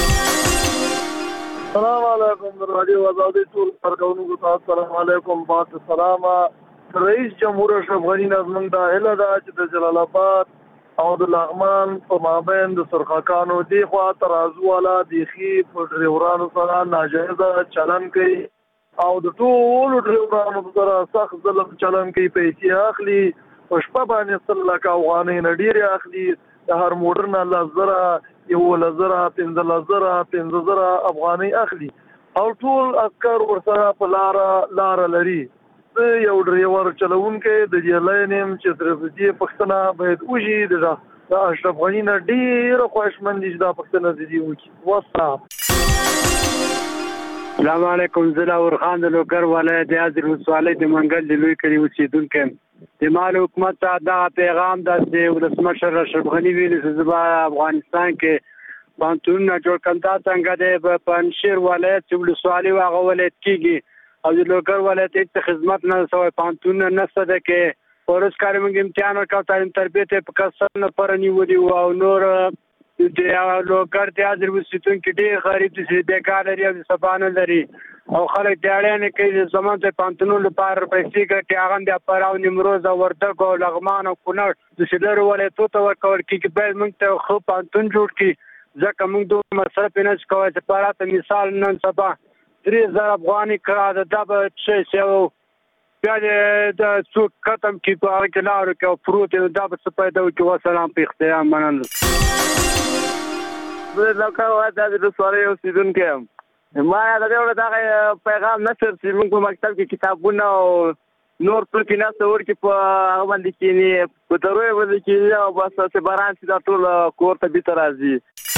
السلام علیکم د راډیو ازادي ټول کارکوونکو ته السلام علیکم. بعد السلام. رئیس جمهور اشرف غني نه زموږ دا هیله ده چې د جلال آباد او د لغمان په مابین د سرخکانو دی خوا ترازو والا دیخي په ډریورانو سره ناجایزه چلن کوي او د ټولو ډریورانو سره سخت ظلم چلن کوي. پیسې اخلي په شپه باندې سل لکه افغانۍ نه ډېرې اخلي. د هر موټر نه لس زره یولس زره پنځلس زره پنځه زره افغانۍ اخلي او ټول عسکر ورسره په لاره لاره لري. زه یو ډریور چلوونکی د دې لاین یم چې تر دې پوښتنه باید وشي د اشرف غني نه ډېره خواهشمند دي چې دا پوښتنه د دې وکړي. والسلام. السلام علیکم. زه لاور خان د لوګر ولایت د ازر ولسوالۍ د منګل د لوی کلي اوسېدونکی یم. د مال حکومت ته دغه پیغام ده چې ولسمشر اشرف غني ویلي چې زه افغانستان کې پانتونونه جوړ کړم. دا څنګه دی په پنجشیر ولایت چې ولسوالۍ هغه ولایت کېږي او د لوګر ولایت هېڅ خدمت نه سوی پانتونونه نشته ده کې په ورځ کار موږ امتحان ورکړو تعلیم تربیې ته په کسر لپاره نیولي وو او نور د لوګر د ازر اوسېدونکي ډېر غریب دي چې بېکار لري او سبا نه لري او خلک د اړیا نه کوي زموږ د پانتونو لپاره پیسې ګټي هغه د اپراو نیمروز او وردګ او لغمان او کونړ د سیلر ولایتو ته ورکول کېږي. باید موږ ته ښه پانتون جوړ کړي ځکه موږ دوه مصرف نه شو کولی چې پراته مثال نن سبا درې زره افغانۍ کرا ده دا به څه شی و بیا د څوک ختم کړي په هغه کې لارو کې او پروت دی دا به څه پیدا وکړي. وسلام په اختیار مننه. زه لکه وایي دا د ولسوالۍ اوسېدونکی یم. ما دا یو دغه پیغام نشر چې موږ په مکتب کې کتابونه او نور څه کې نه څور کې په هغه باندې کې په تروي باندې کې او بس چې باران چې دا ټول کور ته بیت راځي.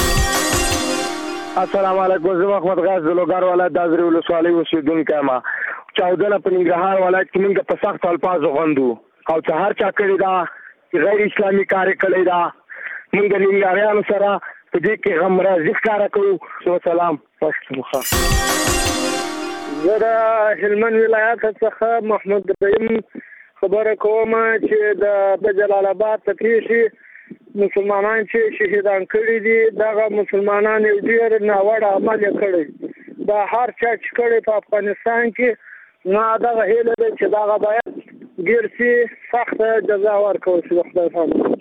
السلام علیکم، زه محمد غاز لوګار ولایت د ازری ولسوالۍ اوسیدونکی یم. چاودنه په ننګرهار ولایت کې موږ په سخت الفاظو غوندو او چې هر چا کړی دا چې غیر اسلامي کار کړی دا موږ د ننګرهاریانو سره په دې کې غم راځي ښکاره کوو. سلام. زه د هلمند ولایت څخه محمود رحیم خبره کوم چې د جلال آباد ته پیښې مسلمانان چې شهیدان کړي دي دغه مسلمانان یو ډېر ناوړه عمل یې کړی. دا هر چا چې کړی په افغانستان کې ما دغه هیله ده چې دغه باید ګیر سي سخته جزا ورکړل شي. خدای پاک.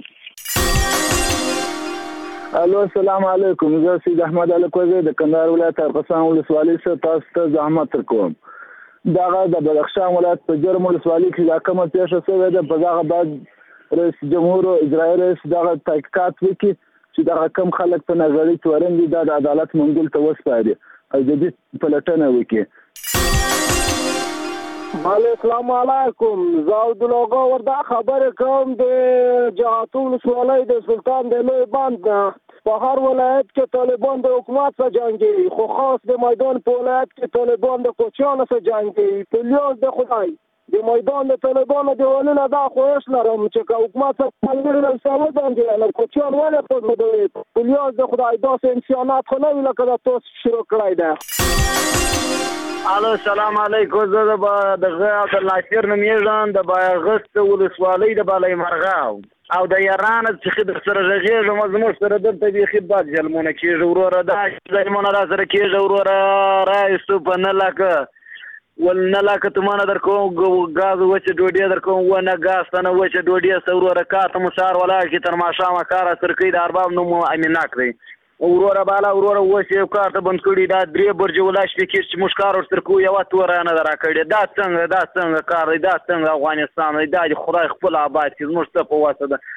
الو السلام علیکم، زه سید احمد الکوزی د کندهار ولایت ارغسان ولسوالۍ څخه تاسو ته زحمت ورکوم. دغه د بدخشان ولایت په جرم ولسوالۍ کې دا کومه پیښه شوې ده، په دغه بعد رئیس جمهور او اجرایي رئیس دغه تحقیقات وکړي چې دغه کم خلک په نظري تورن دي دا د عدالت منګول ته وسپاري او جدي پلټنه وکړي. السلام علیکم، زه عبدالله وردا خبره کوم د جهاتو ولسوالۍ د سلطان د لوی بند په هر ولایت کې طالبان د حکومت سره جنګي، خو خاص د میدان په ولایت کې طالبان د کوچیانو سره جنګي. په لیاز د خدای د میدان د طالبانو دیوالونه دا خواهش لرم چې که حکومت سره ملګري له سره جنګي نو کوچیان ولې خود مدوي. په لیاز د خدای داسې امکانات خو نه وي لکه دا تاسو شروع کړی ده. الو السلام علیکم، زه دغه عبدالناصر نومیږم د بایغست ولسوالۍ د بالای مرغاو او د یاران څخه د سره غږیږم. زموږ سره دلته بیخي بد ظلمونه کېږي وروره، دا ظلمونه را سره کېږي وروره. رایستو په نه لکه ول نه لکه تمانه در کوم غاز وچه ډوډۍ در کوم ونه غاز ته نه وچه ډوډۍ سوروره کاته مشار ولا کې تر ماشامه کار سر کوي د ارباب نوم امیناک دی وروره بالا وروره وچه کار ته بند کړي دا درې برج ولاش کې چې مشکار سر کوي یو تور نه درا کړي دا څنګه دا څنګه کار دی دا څنګه افغانستان دی دا خدای خپل آباد چې موږ ته په واسطه ده.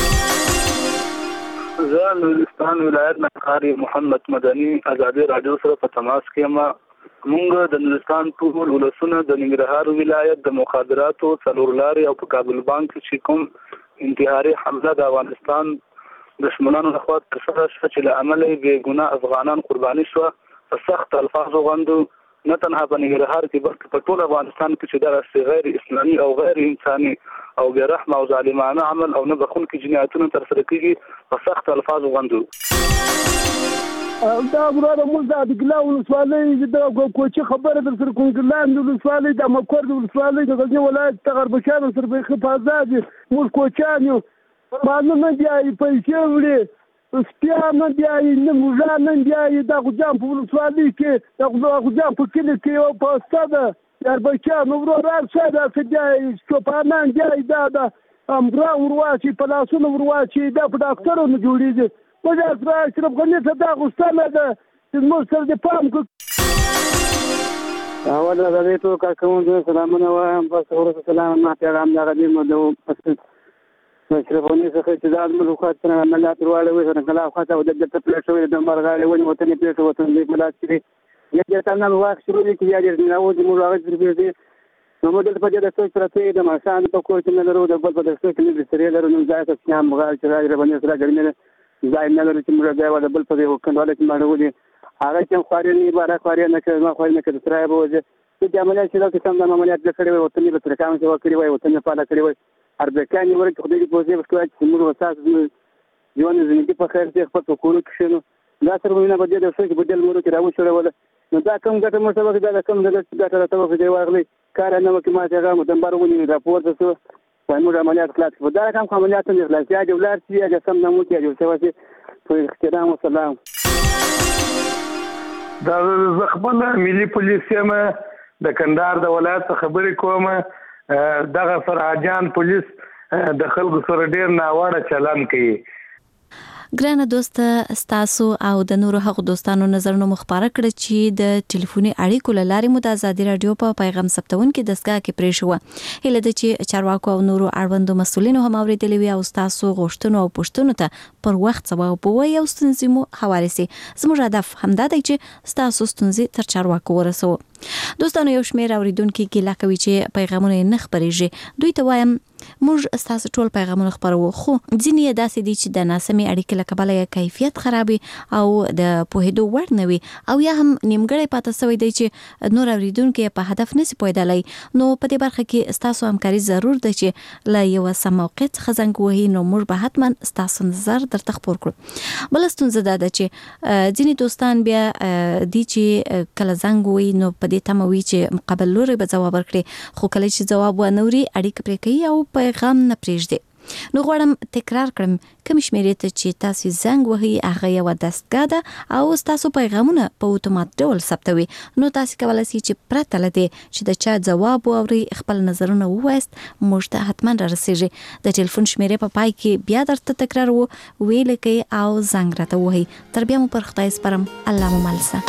زه نورستان ولایت نه قاری محمد مدني آزادي رادیو سره په تماس کې یم. مونږ د نورستان ټول ولسونه د ننګرهار ولایت د مخابراتو څلور لارې او په کابل بانک چې کوم انتحاري حمله د افغانستان دشمنانو لخوا ترسره شوه چې له امله یې بې ګناه افغانان قرباني شوه په سخت الفاظو غوندو نه تنها په ننګرهار کې بلکې په ټول افغانستان کې چې دغسې غیر اسلامي او غیر انساني او بې رحمه او ظالمانه عمل او نه بخښونکي جنایتونه ترسره کېږي په سخت الفاظو غوندو. دا وراره موږ د ګلا ولسوالۍ د کوچي خبره در سره کوم ګلان د ولسوالۍ د مکور د ولسوالۍ د غزنی ولایت د غربشان سره به خپازاد موږ کوچان یو مانو نه دی پیسې وړي سپیا نه دی نه موږ نه دی د غجام په ولسوالۍ کې د غجام په کلی کې او په استاده غربشان وراره څه دا څه دی سپانان دی دا د امرا ورواچی په لاسونو ورواچی دا په ډاکټرونو جوړیږي. وجه سره اشرف غنی ته دا غوښتنه ده چې موږ سره د پام کو اول د دې ټول کارکوونکو سلامونه وایم. بس ورته سلام نه پیغام دا غدي مو د اشرف غنی څخه چې دا د ملوکات سره عملیات ورواله وي سره کله خاطر د دې ته پلیټ د مرغاله ونی وطن پلیټ وطن دې ملات کړی یا د تنه واخ شروع دي چې یا دې نه و دې موږ هغه تربیه دي نو موږ د پدې د څو سره د ماشان په کور کې نه لرو د بل په د څو کې د سره لرو نو ځای ته سم مغال چې راځي باندې سره ګرمه ځای نه لري چې موږ دا د بل په یو کنډواله کې ماړو دي هغه چې خواري نه بارا خواري نه کوي ما خواري نه کوي تر به وځي چې عملیات چې دا څنګه عملیات کړي وي وطني به تر کوم چې وکړي وي وطني په اړه کړي وي اربکان یې ورته خدای دې په دې وسکوي چې موږ وساس ژوند زندگی په خیر دې خپل کورو کې شنو دا سره موږ نه بده د څه کې بدل مورو کې راو شوړول نو دا کوم ګټه مو سبق دا کوم د ګټه راته په دې واغلي کار نه وکي ما چې هغه مدنبر ونی راپور ته سو وای موږ عملیات خلاص په دا کوم عملیات نه خلاص یا د ولر چې یا سم نه مو کې جو څه واسي په احترام او سلام. دا زخمه ملي پولیس یم د کندهار د ولایت خبرې کوم دغه فرهاجان پولیس د خلکو سره ډیر ناوړه چلن کوي ګرانه دوست ستاسو او د نورو هغو دوستانو نظرونه مخبره کړ چې د ټلیفوني اړیکو لارې مو د ازادي رادیو په پیغام ثبتون کې دستګاه کې پرې شو هله د چې چارواکو او نورو اړوندو مسولینو هم اوریدلې وي او تاسو غوښتنو او پوښتنو ته پر وخت ځواب ووایي او ستونزې مو هواري سي. زموږ هدف همدا دی چې تاسو ستونزې تر چارواکو ورسوو. دوستانو یو شمېر اوریدونکو ګیله کوي چې پیغامونه نه خبريږي. دوی ته وایم موږ تاسو ټول پیغامونه خبرو خو ځینې یې داسې دي چې د ناسمې اړیکې له کبله یې کیفیت خرابي او د پوهېدو وړ نه وي او یا هم نیمګړی پاتې شوی دی چې نور اوریدونکو په هدف نشي پوهېدلی. نو په دې برخه کې تاسو همکاري ضرور ده چې له یو سم موقع څخه زنګ وهي نو موږ به حتما تاسو نظر درته خپور کړو. بل ستونزه دا ده چې ځینې دوستان بیا دي چې کله زنګ وهي نو په دې تمه وي چې مقابل لوري به ځواب ورکړي خو کله چې ځواب ونوري اړیکه پرې کوي او پیغام نه پرېږدي. نو غواړم تکرار کړم کوم شمیرې ته چې تاسو زنګ وهي هغه یو دستګاه ده او تاسو پیغامونه په اتومات ډول ثبتوي. نو تاسو کولای شئ چې پرته لدی چې د چا جواب او خپل نظرونه ووایست موږ ته حتما رارسیږي. د ټلیفون شمیرې په پای کې بیا درته تکرار وو ویل کې او زنګ راته وهي. تر بیا مو پر خدای سپارم. الله مو ملسه.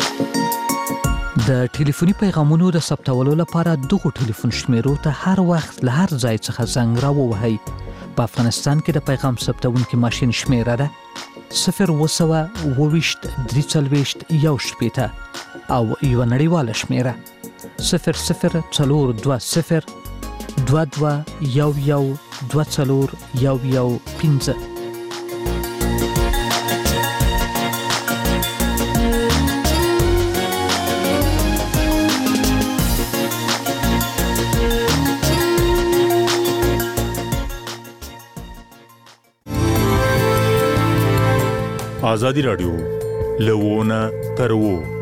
د ټلیفوني پیغامونو د ثبتولو لپاره دغه ټلیفون شمیرو ته هر وخت له هر ځای څخه زنګ راووهئ. په افغانستان کې د پیغام ثبتونکي ماشین شمیره ده صفر وسوه اوويشت درې څلوېښت یو شپېته او یو نړیواله شمیره صفر صفر څلور دوه صفر دوه دوه یو یو دوه څلور یو یو پنځه. آزادی رادیو لوونه تر وو